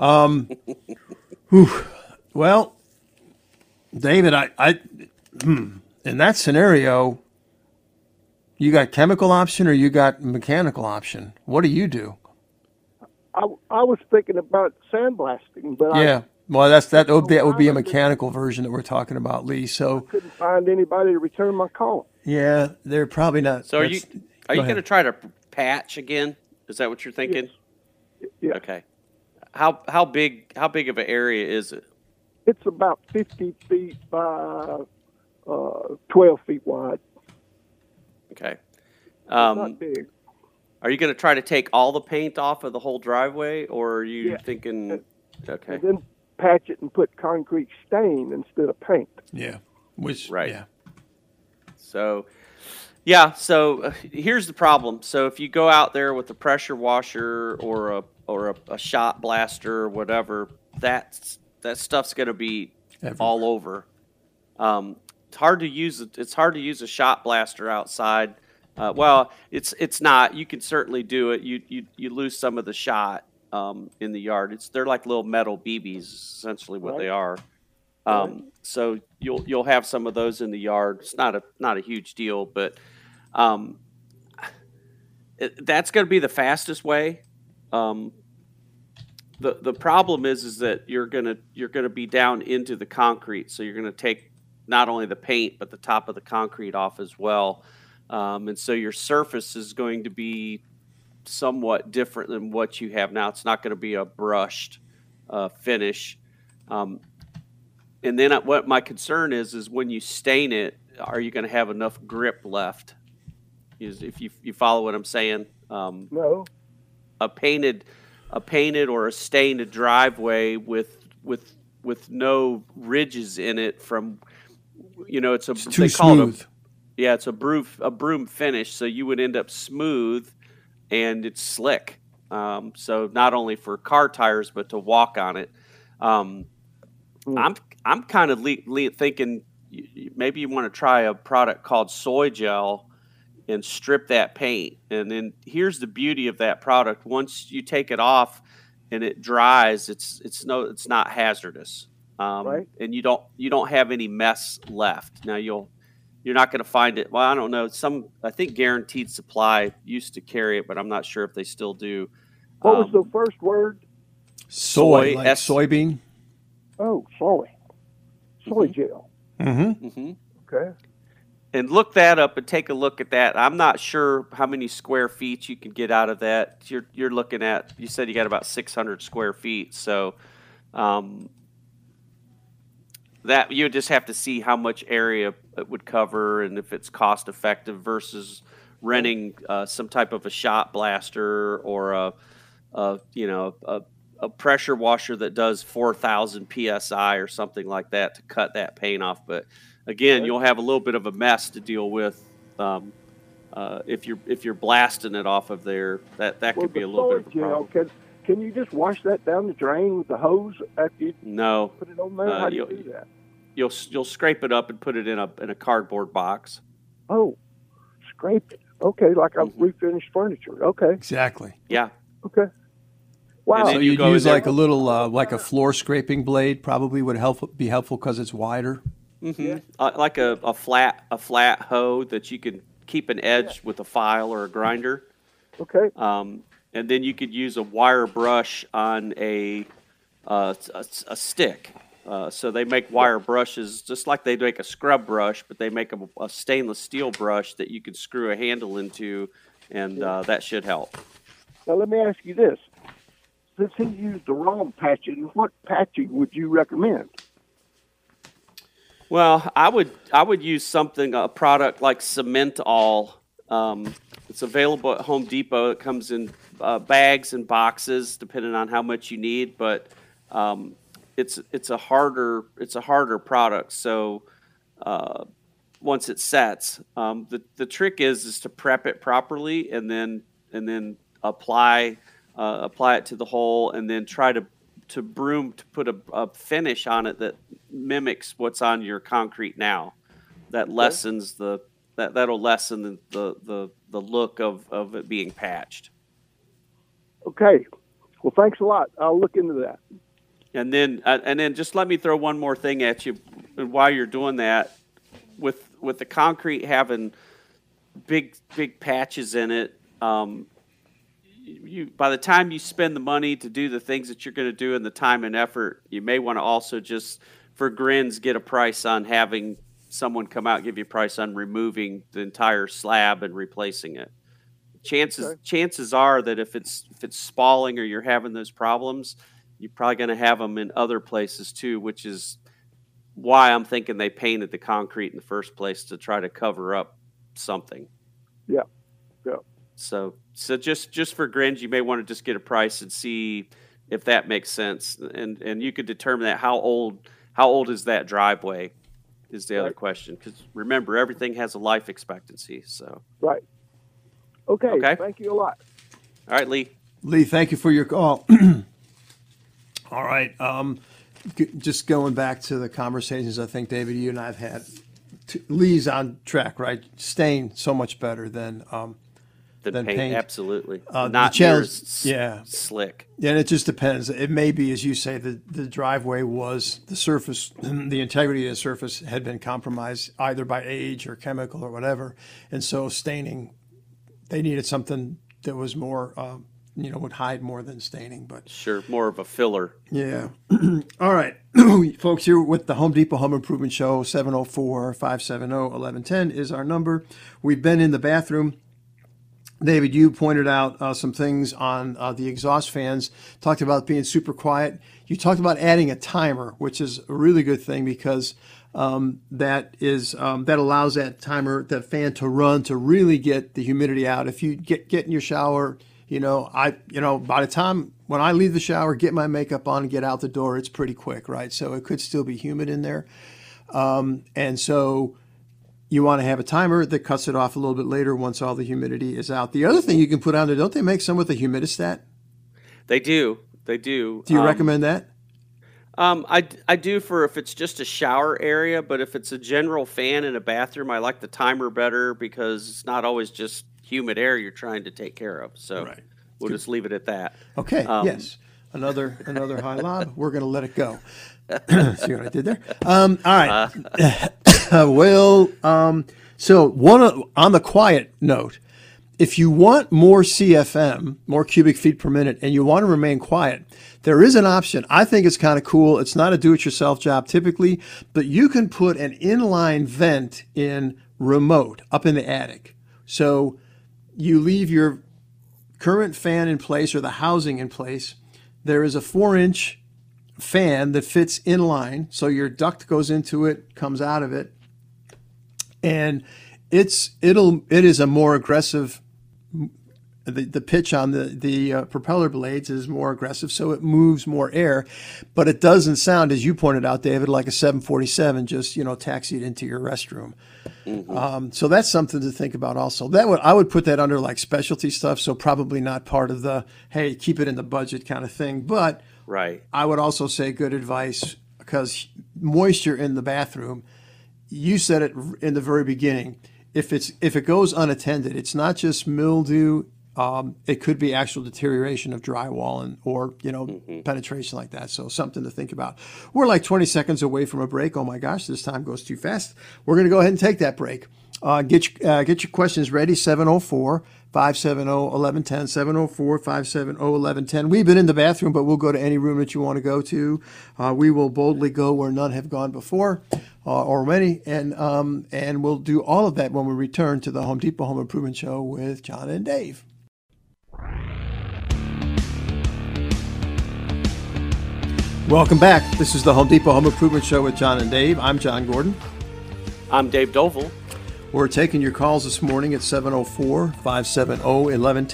Well, David, in that scenario, you got chemical option or you got mechanical option? What do you do? I was thinking about sandblasting, but well, that would be a mechanical version that we're talking about, Lee. So I couldn't find anybody to return my call. Yeah, they're probably not. So are you going to try to patch again? Is that what you're thinking? Yes. Okay. How big of an area is it? It's about 50 feet by 12 feet wide. Okay. Not big. Are you going to try to take all the paint off of the whole driveway, or are you thinking? Okay. And then patch it and put concrete stain instead of paint. Yeah. Right. Yeah. So here's the problem. So if you go out there with a pressure washer or a shot blaster or whatever, that stuff's going to be all over. It's hard to use a shot blaster outside. Well, it's not. You can certainly do it. You lose some of the shot in the yard. They're like little metal BBs, essentially what they are. So you'll have some of those in the yard. It's not a huge deal, but that's going to be the fastest way. The problem is that you're gonna be down into the concrete, so you're gonna take not only the paint, but the top of the concrete off as well. And so your surface is going to be somewhat different than what you have now. It's not going to be a brushed finish. And then what my concern is when you stain it, are you going to have enough grip left? If you follow what I'm saying? No. A painted or a stained driveway with no ridges in it from, it's too smooth. It's a broom finish, so you would end up smooth and it's slick. So not only for car tires, but to walk on it. I'm kind of thinking maybe you want to try a product called Soy Gel and strip that paint. And then here's the beauty of that product: once you take it off and it dries, it's not hazardous, right? And you don't have any mess left. Now you're not going to find it. Well, I don't know. I think Guaranteed Supply used to carry it, but I'm not sure if they still do. What was the first word? Soy, like soybean. Oh, soy gel. Mm-hmm. Mm-hmm. Okay. And look that up and take a look at that. I'm not sure how many square feet you can get out of that. You're looking at, you said you got about 600 square feet. So that you just have to see how much area it would cover and if it's cost effective versus renting some type of a shot blaster or a pressure washer that does 4,000 PSI or something like that to cut that paint off. But again, you'll have a little bit of a mess to deal with if you're blasting it off of there. That could be a little bit of a problem. Can you just wash that down the drain with the hose after you put it on there? How do you do that? You'll scrape it up and put it in a cardboard box. Oh, scrape it. Okay, like a refinished furniture. Okay. Exactly. Yeah. Okay. Wow. So you'd use like a little, like a floor scraping blade probably would be helpful because it's wider. Mm-hmm. Yeah. Like a flat hoe that you can keep an edge with a file or a grinder. Okay. And then you could use a wire brush on a stick. So they make wire brushes just like they make a scrub brush, but they make a stainless steel brush that you can screw a handle into, and that should help. Now let me ask you this. Since he used the wrong patching, what patching would you recommend? Well, I would use a product like Cement All. It's available at Home Depot. It comes in bags and boxes, depending on how much you need. But it's a harder product. So once it sets, the trick is to prep it properly and then apply it to the hole, and then try to put a finish on it that mimics what's on your concrete now. That lessens that'll lessen the look of it being patched. Okay. Well, thanks a lot. I'll look into that. And then just let me throw one more thing at you. And while you're doing that, with the concrete having big patches in it, by the time you spend the money to do the things that you're going to do and the time and effort, you may want to also just, for grins, get a price on having someone come out and give you a price on removing the entire slab and replacing it. Chances are that if it's spalling or you're having those problems, you're probably going to have them in other places too, which is why I'm thinking they painted the concrete in the first place, to try to cover up something. Yeah. So just for grins, you may want to just get a price and see if that makes sense, and you could determine that how old is that driveway is the other question, because remember, everything has a life expectancy. So right. Okay. Thank you a lot. All right, Lee. Lee, thank you for your call. All right. Just going back to the conversations I think, David, you and I have had. Lee's on track, right? Stain so much better than paint. Absolutely. Not challenge, slick. Yeah, and it just depends. It may be, as you say, the driveway was the surface, the integrity of the surface had been compromised either by age or chemical or whatever, and so staining, they needed something that was more would hide more than staining. But sure, more of a filler. Yeah. All right, folks, here with the Home Depot Home Improvement Show. 704-570-1110 is our number. We've been in the bathroom. David, you pointed out some things on the exhaust fans, talked about being super quiet. You talked about adding a timer, which is a really good thing because that allows that that fan to run to really get the humidity out. If you get in your shower, by the time when I leave the shower, get my makeup on and get out the door, it's pretty quick, right? So it could still be humid in there. And so you want to have a timer that cuts it off a little bit later once all the humidity is out. The other thing you can put on there, don't they make some with a humidistat? They do. Do you recommend that? I do for if it's just a shower area, but if it's a general fan in a bathroom, I like the timer better because it's not always just humid air you're trying to take care of. So we'll just leave it at that. Okay. Yes. Another high lob. We're going to let it go. See what I did there? All right. So on the quiet note, if you want more CFM, more cubic feet per minute, and you want to remain quiet, there is an option. I think it's kind of cool. It's not a do-it-yourself job typically, but you can put an inline vent in remote up in the attic. So you leave your current fan in place or the housing in place. There is a 4-inch fan that fits in line, so your duct goes into it, comes out of it, and it is a more aggressive. The pitch on the propeller blades is more aggressive, so it moves more air, but it doesn't sound, as you pointed out, David, like a 747 just taxied into your restroom. Mm-hmm. So that's something to think about also. I would put that under like specialty stuff, so probably not part of the hey, keep it in the budget kind of thing. But I would also say good advice because moisture in the bathroom. You said it in the very beginning. If it goes unattended, it's not just mildew. It could be actual deterioration of drywall or penetration like that. So something to think about. We're like 20 seconds away from a break. Oh my gosh, this time goes too fast. We're going to go ahead and take that break. Get your questions ready. 704-570-1110. 704-570-1110. We've been in the bathroom, but we'll go to any room that you want to go to. We will boldly go where none have gone before. Or many, and we'll do all of that when we return to the Home Depot Home Improvement Show with John and Dave. Welcome back. This is the Home Depot Home Improvement Show with John and Dave. I'm John Gordon. I'm Dave Doval. We're taking your calls this morning at 704-570-1110,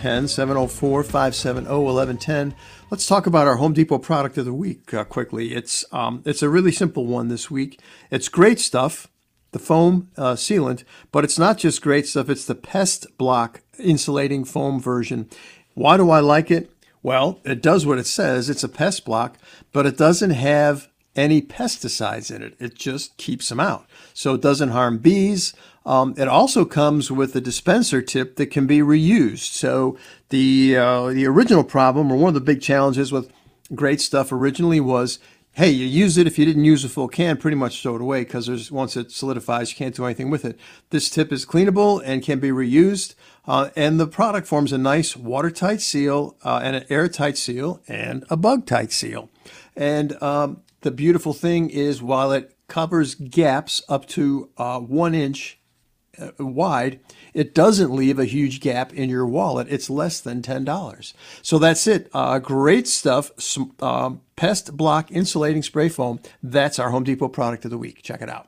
704-570-1110. Let's talk about our Home Depot product of the week quickly. It's a really simple one this week. It's great stuff, the foam sealant, but it's not just great stuff. It's the Pest Block insulating foam version. Why do I like it? Well, it does what it says. It's a pest block, but it doesn't have any pesticides in it. It just keeps them out. So it doesn't harm bees. It also comes with a dispenser tip that can be reused. So the original problem, or one of the big challenges with great stuff originally was, hey, you use it. If you didn't use a full can, pretty much throw it away because once it solidifies, you can't do anything with it. This tip is cleanable and can be reused. And the product forms a nice watertight seal and an airtight seal and a bug-tight seal. And the beautiful thing is while it covers gaps up to 1 inch wide, it doesn't leave a huge gap in your wallet. It's less than $10. So that's it. Great stuff. Pest Block insulating spray foam. That's our Home Depot product of the week. Check it out.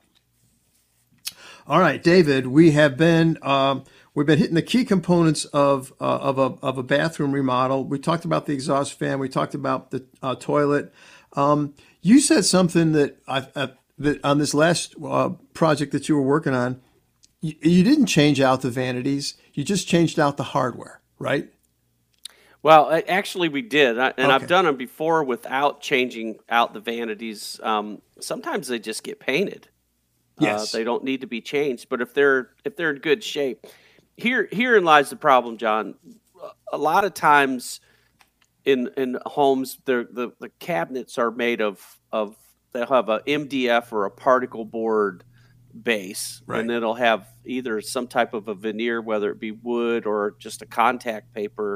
All right, David, we've been hitting the key components of a bathroom remodel. We talked about the exhaust fan. We talked about the toilet. You said something that on this last project that you were working on, you didn't change out the vanities. You just changed out the hardware, right? Well, actually, we did. I've done them before without changing out the vanities. Sometimes they just get painted. Yes. They don't need to be changed. But if they're in good shape, herein lies the problem, John. A lot of times in homes, the cabinets are made of they'll have a MDF or a particle board base, right. And it'll have either some type of a veneer, whether it be wood or just a contact paper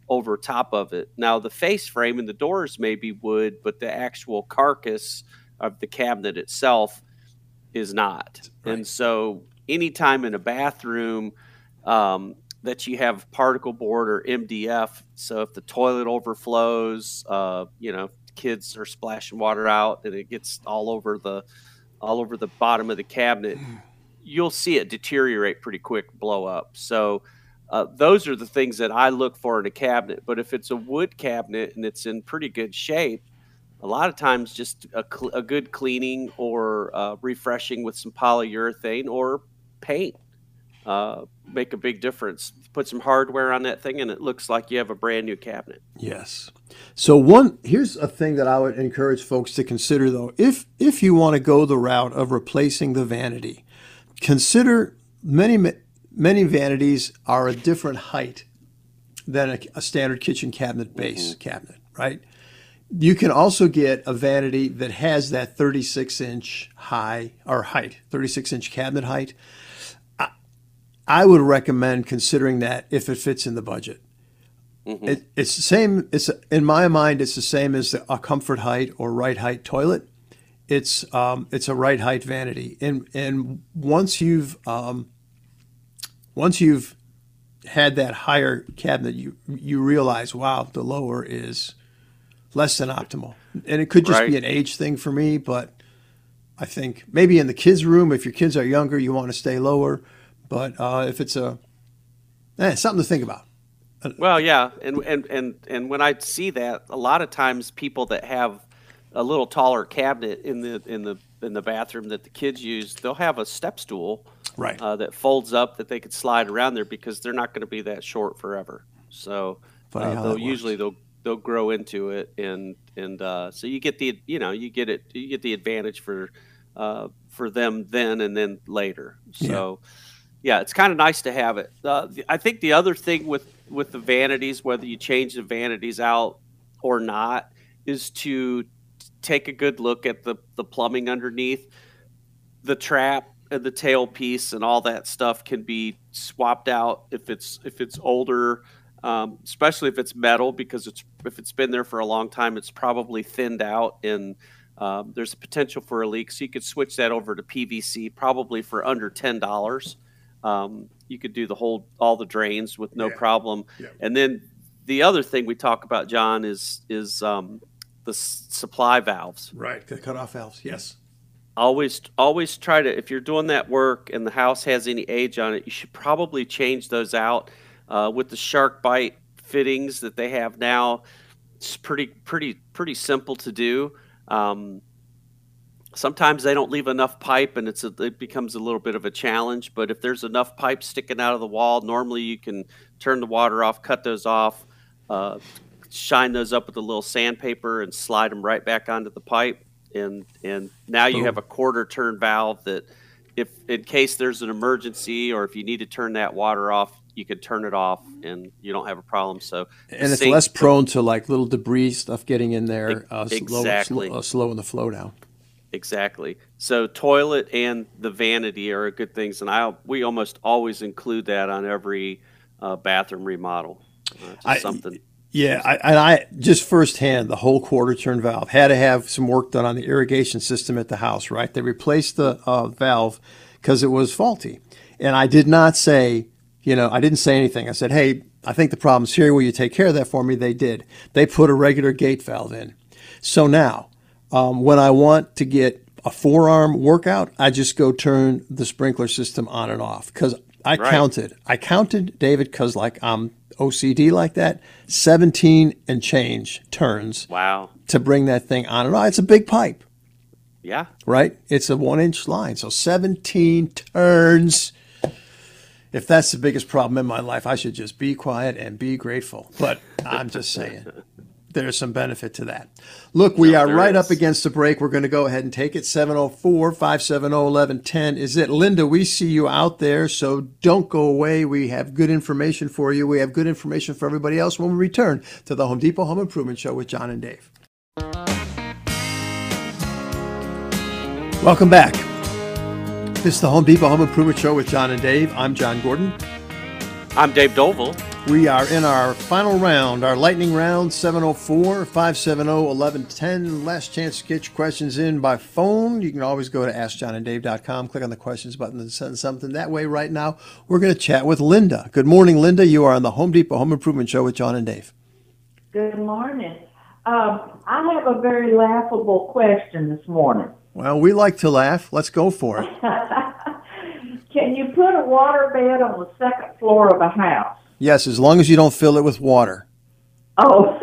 over top of it. Now, the face frame and the doors may be wood, but the actual carcass of the cabinet itself is not. Right. And so anytime in a bathroom that you have particle board or MDF, so if the toilet overflows, kids are splashing water out and it gets all over the bottom of the cabinet, you'll see it deteriorate pretty quick, blow up. So those are the things that I look for in a cabinet. But if it's a wood cabinet and it's in pretty good shape, a lot of times just a good cleaning or refreshing with some polyurethane or paint make a big difference. Put some hardware on that thing and it looks like you have a brand new cabinet. Yes. So here's a thing that I would encourage folks to consider, though. If you want to go the route of replacing the vanity, consider many vanities are a different height than a standard kitchen cabinet base cabinet, right? You can also get a vanity that has that 36-inch height, 36-inch cabinet height. I would recommend considering that if it fits in the budget. Mm-hmm. It's the same. In my mind, it's the same as a comfort height or right height toilet. It's a right height vanity, and once you've had that higher cabinet, you realize, wow, the lower is less than optimal. And it could just be an age thing for me, but I think maybe in the kids' room, if your kids are younger, you want to stay lower. But if it's something to think about. Well, yeah, and when I see that, a lot of times people that have a little taller cabinet in the bathroom that the kids use, they'll have a step stool that folds up that they could slide around there because they're not going to be that short forever. So they'll grow into it, and so you get the advantage for them then and then later. So. Yeah, it's kind of nice to have it. I think the other thing with the vanities, whether you change the vanities out or not, is to take a good look at the plumbing underneath. The trap and the tailpiece and all that stuff can be swapped out if it's older, especially if it's metal, because if it's been there for a long time, it's probably thinned out and there's a potential for a leak. So you could switch that over to PVC, probably for under $10. You could do all the drains with no problem. Yeah. And then the other thing we talk about, John, is the supply valves. Right, the cutoff valves. Yes. Always try to, if you're doing that work and the house has any age on it, you should probably change those out. With the Shark Bite fittings that they have now, it's pretty simple to do. Sometimes they don't leave enough pipe, and it becomes a little bit of a challenge. But if there's enough pipe sticking out of the wall, normally you can turn the water off, cut those off, shine those up with a little sandpaper, and slide them right back onto the pipe. And now you have a quarter turn valve that, if in case there's an emergency or if you need to turn that water off, you could turn it off and you don't have a problem. So it's less prone to like little debris stuff getting in there. Exactly. Slowing the flow down. Exactly. So toilet and the vanity are good things, and we almost always include that on every bathroom remodel. Something. Yeah, I just firsthand, the whole quarter turn valve had to have some work done on the irrigation system at the house. Right, they replaced the valve because it was faulty, and I did not say, I didn't say anything. I said, hey, I think the problem's here. Will you take care of that for me? They did. They put a regular gate valve in. So now, when I want to get a forearm workout, I just go turn the sprinkler system on and off because I counted, David, because like I'm OCD like that, 17 and change turns. Wow. To bring that thing on and off. It's a big pipe. Yeah. Right? It's a 1-inch line. So 17 turns. If that's the biggest problem in my life, I should just be quiet and be grateful. But I'm just saying. There's some benefit to that. Look, we are right up against the break. We're going to go ahead and take it. 704-570-1110 is it. Linda, we see you out there, so don't go away. We have good information for you. We have good information for everybody else when we return to the Home Depot Home Improvement Show with John and Dave. Welcome back. This is the Home Depot Home Improvement Show with John and Dave. I'm John Gordon. I'm Dave Doval. We are in our final round, our lightning round, 704-570-1110. Last chance to get your questions in by phone. You can always go to AskJohnandDave.com, click on the questions button and send something that way. Right now, we're going to chat with Linda. Good morning, Linda. You are on the Home Depot Home Improvement Show with John and Dave. Good morning. I have a very laughable question this morning. Well, we like to laugh. Let's go for it. Can you put a water bed on the second floor of a house? Yes, as long as you don't fill it with water. Oh,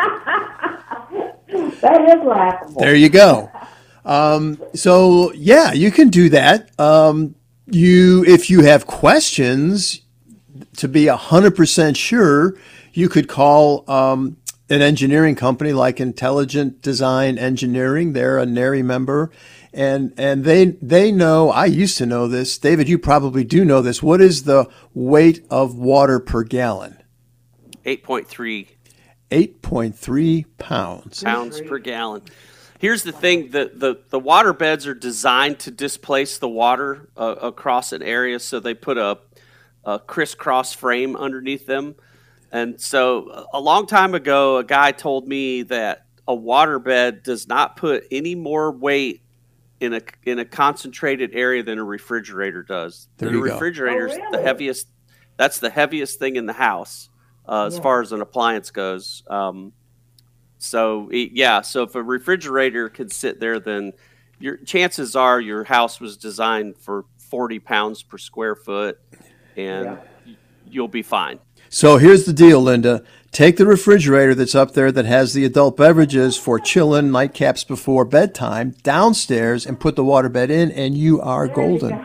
that is laughable. There you go. So, yeah, you can do that. If you have questions, to be 100% sure, you could call an engineering company like Intelligent Design Engineering. They're a NARI member. And they know, I used to know this. David, you probably do know this. What is the weight of water per gallon? 8.3. 8.3 pounds. Pounds per gallon. Here's the thing, the water beds are designed to displace the water across an area, so they put a crisscross frame underneath them. And so a long time ago, a guy told me that a water bed does not put any more weight in a concentrated area than a refrigerator does. The refrigerator's the heaviest. That's the heaviest thing in the house as far as an appliance goes. So if a refrigerator could sit there, then your chances are your house was designed for 40 pounds per square foot, and you'll be fine. So here's the deal, Linda. Take the refrigerator that's up there that has the adult beverages for chilling, nightcaps before bedtime, downstairs, and put the waterbed in, and you are golden.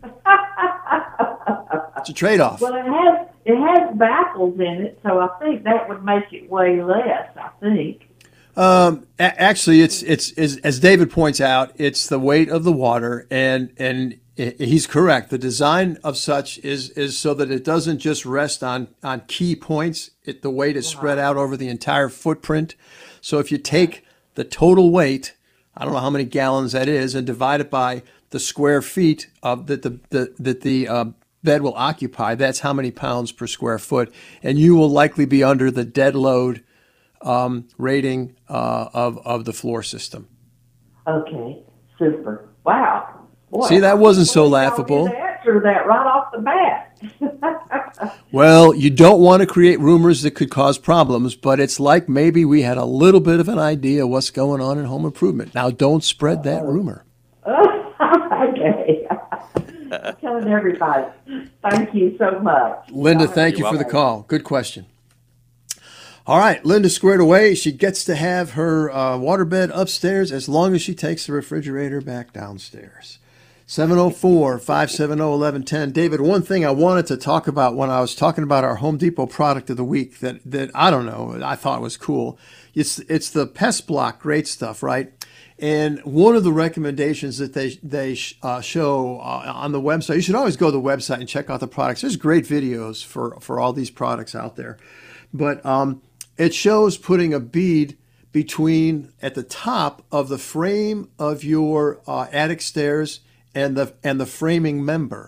It's a trade-off. Well, it has baffles in it, so I think that would make it weigh less, I think. Actually, it's as David points out, it's the weight of the water, and he's correct. The design of such is so that it doesn't just rest on key points. The weight is spread out over the entire footprint. So if you take the total weight, I don't know how many gallons that is, and divide it by the square feet of that the bed will occupy, that's how many pounds per square foot, and you will likely be under the dead load rating of the floor system. Okay, super. Wow. Boy, see, that wasn't so laughable. Answer that right off the bat. Well, you don't want to create rumors that could cause problems, but it's like maybe we had a little bit of an idea what's going on in home improvement. Now, don't spread that rumor. Okay. I'm telling everybody. Thank you so much. Linda, thank you for the call. Good question. All right, Linda squared away. She gets to have her waterbed upstairs as long as she takes the refrigerator back downstairs. 704-570-1110. David, one thing I wanted to talk about when I was talking about our Home Depot product of the week that I don't know, I thought was cool. It's the Pest Block, great stuff, right? And one of the recommendations that they show on the website, you should always go to the website and check out the products. There's great videos for all these products out there. But it shows putting a bead at the top of the frame of your attic stairs and the framing member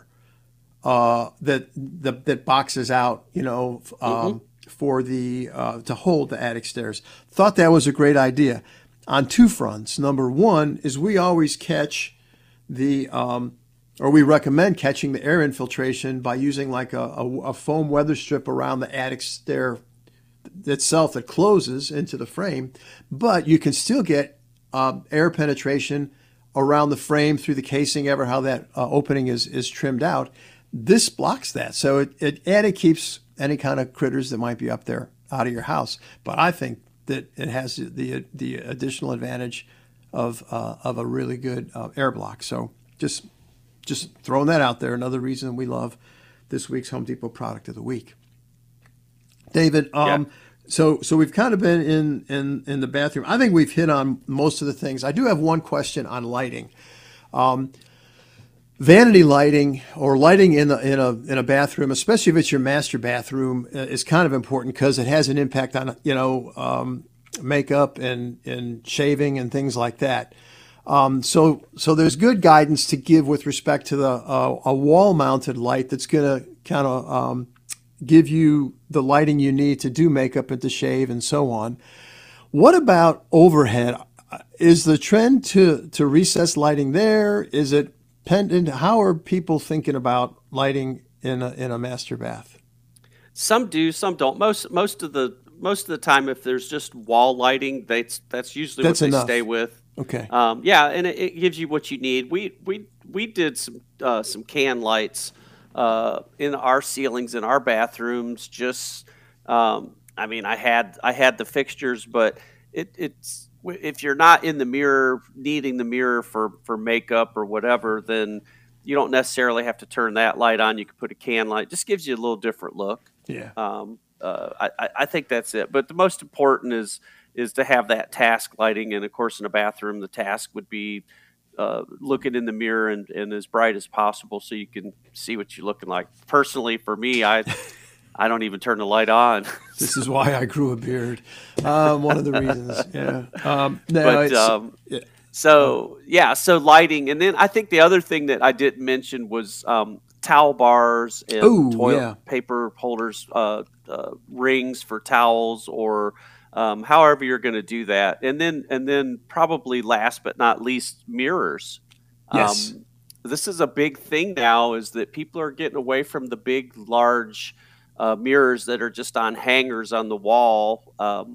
that boxes out, for the to hold the attic stairs. Thought that was a great idea on two fronts. Number one is we always catch we recommend catching the air infiltration by using like a foam weather strip around the attic stair itself that closes into the frame, but you can still get air penetration around the frame through the casing, how that opening is trimmed out. This blocks that, so it keeps any kind of critters that might be up there out of your house. But I think that it has the additional advantage of a really good air block. So just throwing that out there. Another reason we love this week's Home Depot product of the week. David, so we've kind of been in the bathroom. I think we've hit on most of the things. I do have one question on lighting. Vanity lighting or lighting in a bathroom, especially if it's your master bathroom, is kind of important because it has an impact on makeup and shaving and things like that. So there's good guidance to give with respect to a wall mounted light that's going to kind of give you the lighting you need to do makeup and to shave and so on. What about overhead? Is the trend to recess lighting there? Is it pendant? How are people thinking about lighting in a master bath? Some do, some don't. Most of the time, if there's just wall lighting, that's usually what they stay with. Okay. Yeah, and it gives you what you need. We did some can lights in our ceilings in our bathrooms. Just, I mean, I had the fixtures, but it's if you're not in the mirror, needing the mirror for makeup or whatever, then you don't necessarily have to turn that light on. You can put a can light. It just gives you a little different look. Yeah. I think that's it. But the most important is to have that task lighting. And of course, in a bathroom, the task would be looking in the mirror and as bright as possible so you can see what you're looking like. Personally, for me, I don't even turn the light on. This is why I grew a beard. One of the reasons. Yeah. So lighting. And then I think the other thing that I didn't mention was towel bars and toilet paper holders, rings for towels, or however you're going to do that. And then probably last but not least, mirrors. Yes. This is a big thing now, is that people are getting away from the big, large mirrors that are just on hangers on the wall.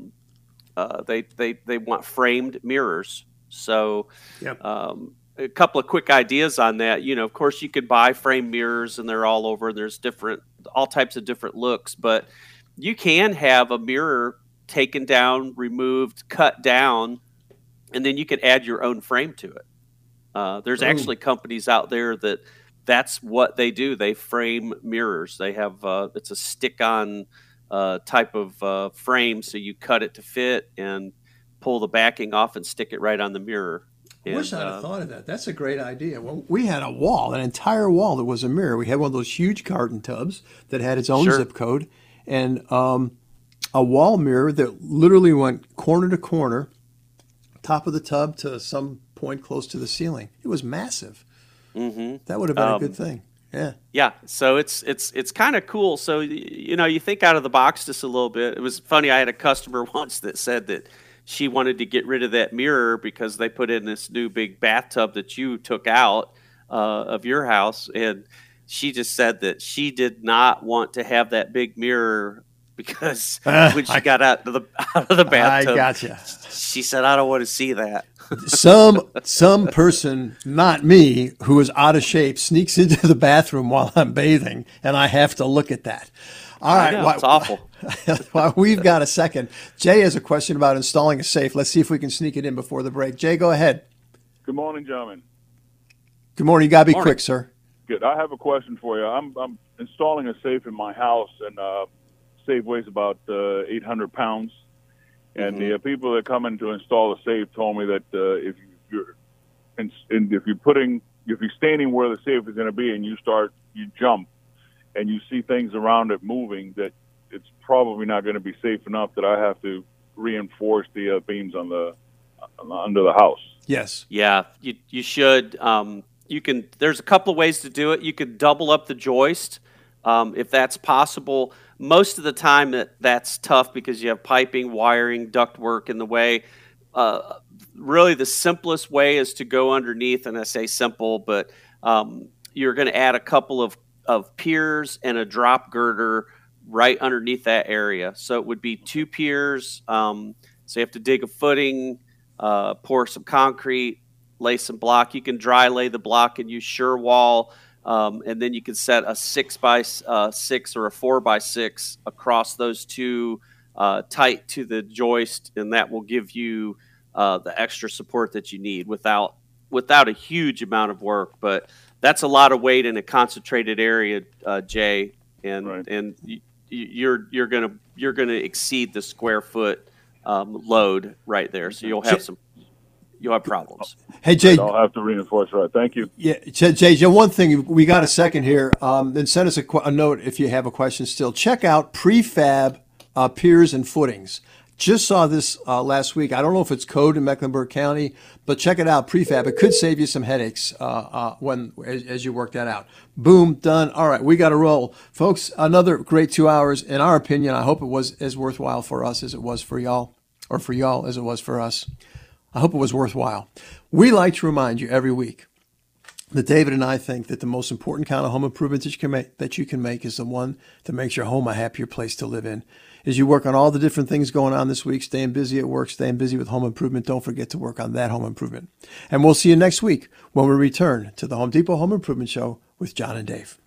They want framed mirrors. So a couple of quick ideas on that. You know, of course, you could buy framed mirrors, and they're all over. There's all types of different looks, but you can have a mirror taken down, removed, cut down, and then you can add your own frame to it. There's actually companies out there that's what they do. They frame mirrors. They have it's a stick-on type of frame, so you cut it to fit and pull the backing off and stick it right on the mirror. I wish I'd have thought of that. That's a great idea. Well, we had an entire wall that was a mirror. We had one of those huge carton tubs that had its own zip code, and a wall mirror that literally went corner to corner, top of the tub to some point close to the ceiling. It was massive. Mm-hmm. That would have been a good thing. Yeah. Yeah. So it's kind of cool. So, you know, you think out of the box just a little bit. It was funny. I had a customer once that said that she wanted to get rid of that mirror because they put in this new big bathtub that you took out of your house. And she just said that she did not want to have that big mirror because when she got out of the bathtub, I gotcha. She said, "I don't want to see that." Some person, not me, who is out of shape, sneaks into the bathroom while I'm bathing, and I have to look at that. All right, it's awful. Well, we've got a second. Jay has a question about installing a safe. Let's see if we can sneak it in before the break. Jay, go ahead. Good morning, gentlemen. Good morning. You got to be quick, sir. Good. I have a question for you. I'm installing a safe in my house, and safe weighs about 800 pounds. And the people that come in to install the safe told me that if you're standing where the safe is going to be and you jump and you see things around it moving, that it's probably not going to be safe enough, that I have to reinforce the beams under the house. Yes. Yeah, you should. There's a couple of ways to do it. You could double up the joist if that's possible. Most of the time that's tough because you have piping, wiring, ductwork in the way. Really the simplest way is to go underneath, and I say simple, but you're going to add a couple of piers and a drop girder right underneath that area. So it would be 2 piers. So you have to dig a footing, pour some concrete, lay some block. You can dry lay the block and use Surewall. And then you can set a 6x6 or a 4x6 across those two, tight to the joist, and that will give you the extra support that you need without a huge amount of work. But that's a lot of weight in a concentrated area, Jay, and you're gonna exceed the square foot load right there. So you'll have problems. Hey, Jay. I'll have to reinforce, right? Thank you. Yeah, Jay, one thing, we got a second here. Then send us a note if you have a question still. Check out Prefab Piers and Footings. Just saw this last week. I don't know if it's code in Mecklenburg County, but check it out. Prefab. It could save you some headaches as you work that out. Boom, done. All right, we got to roll. Folks, another great 2 hours. In our opinion, I hope it was as worthwhile for us as it was for y'all, or for y'all as it was for us. I hope it was worthwhile. We like to remind you every week that David and I think that the most important kind of home improvement that you can make is the one that makes your home a happier place to live in. As you work on all the different things going on this week, staying busy at work, staying busy with home improvement, don't forget to work on that home improvement. And we'll see you next week when we return to the Home Depot Home Improvement Show with John and Dave.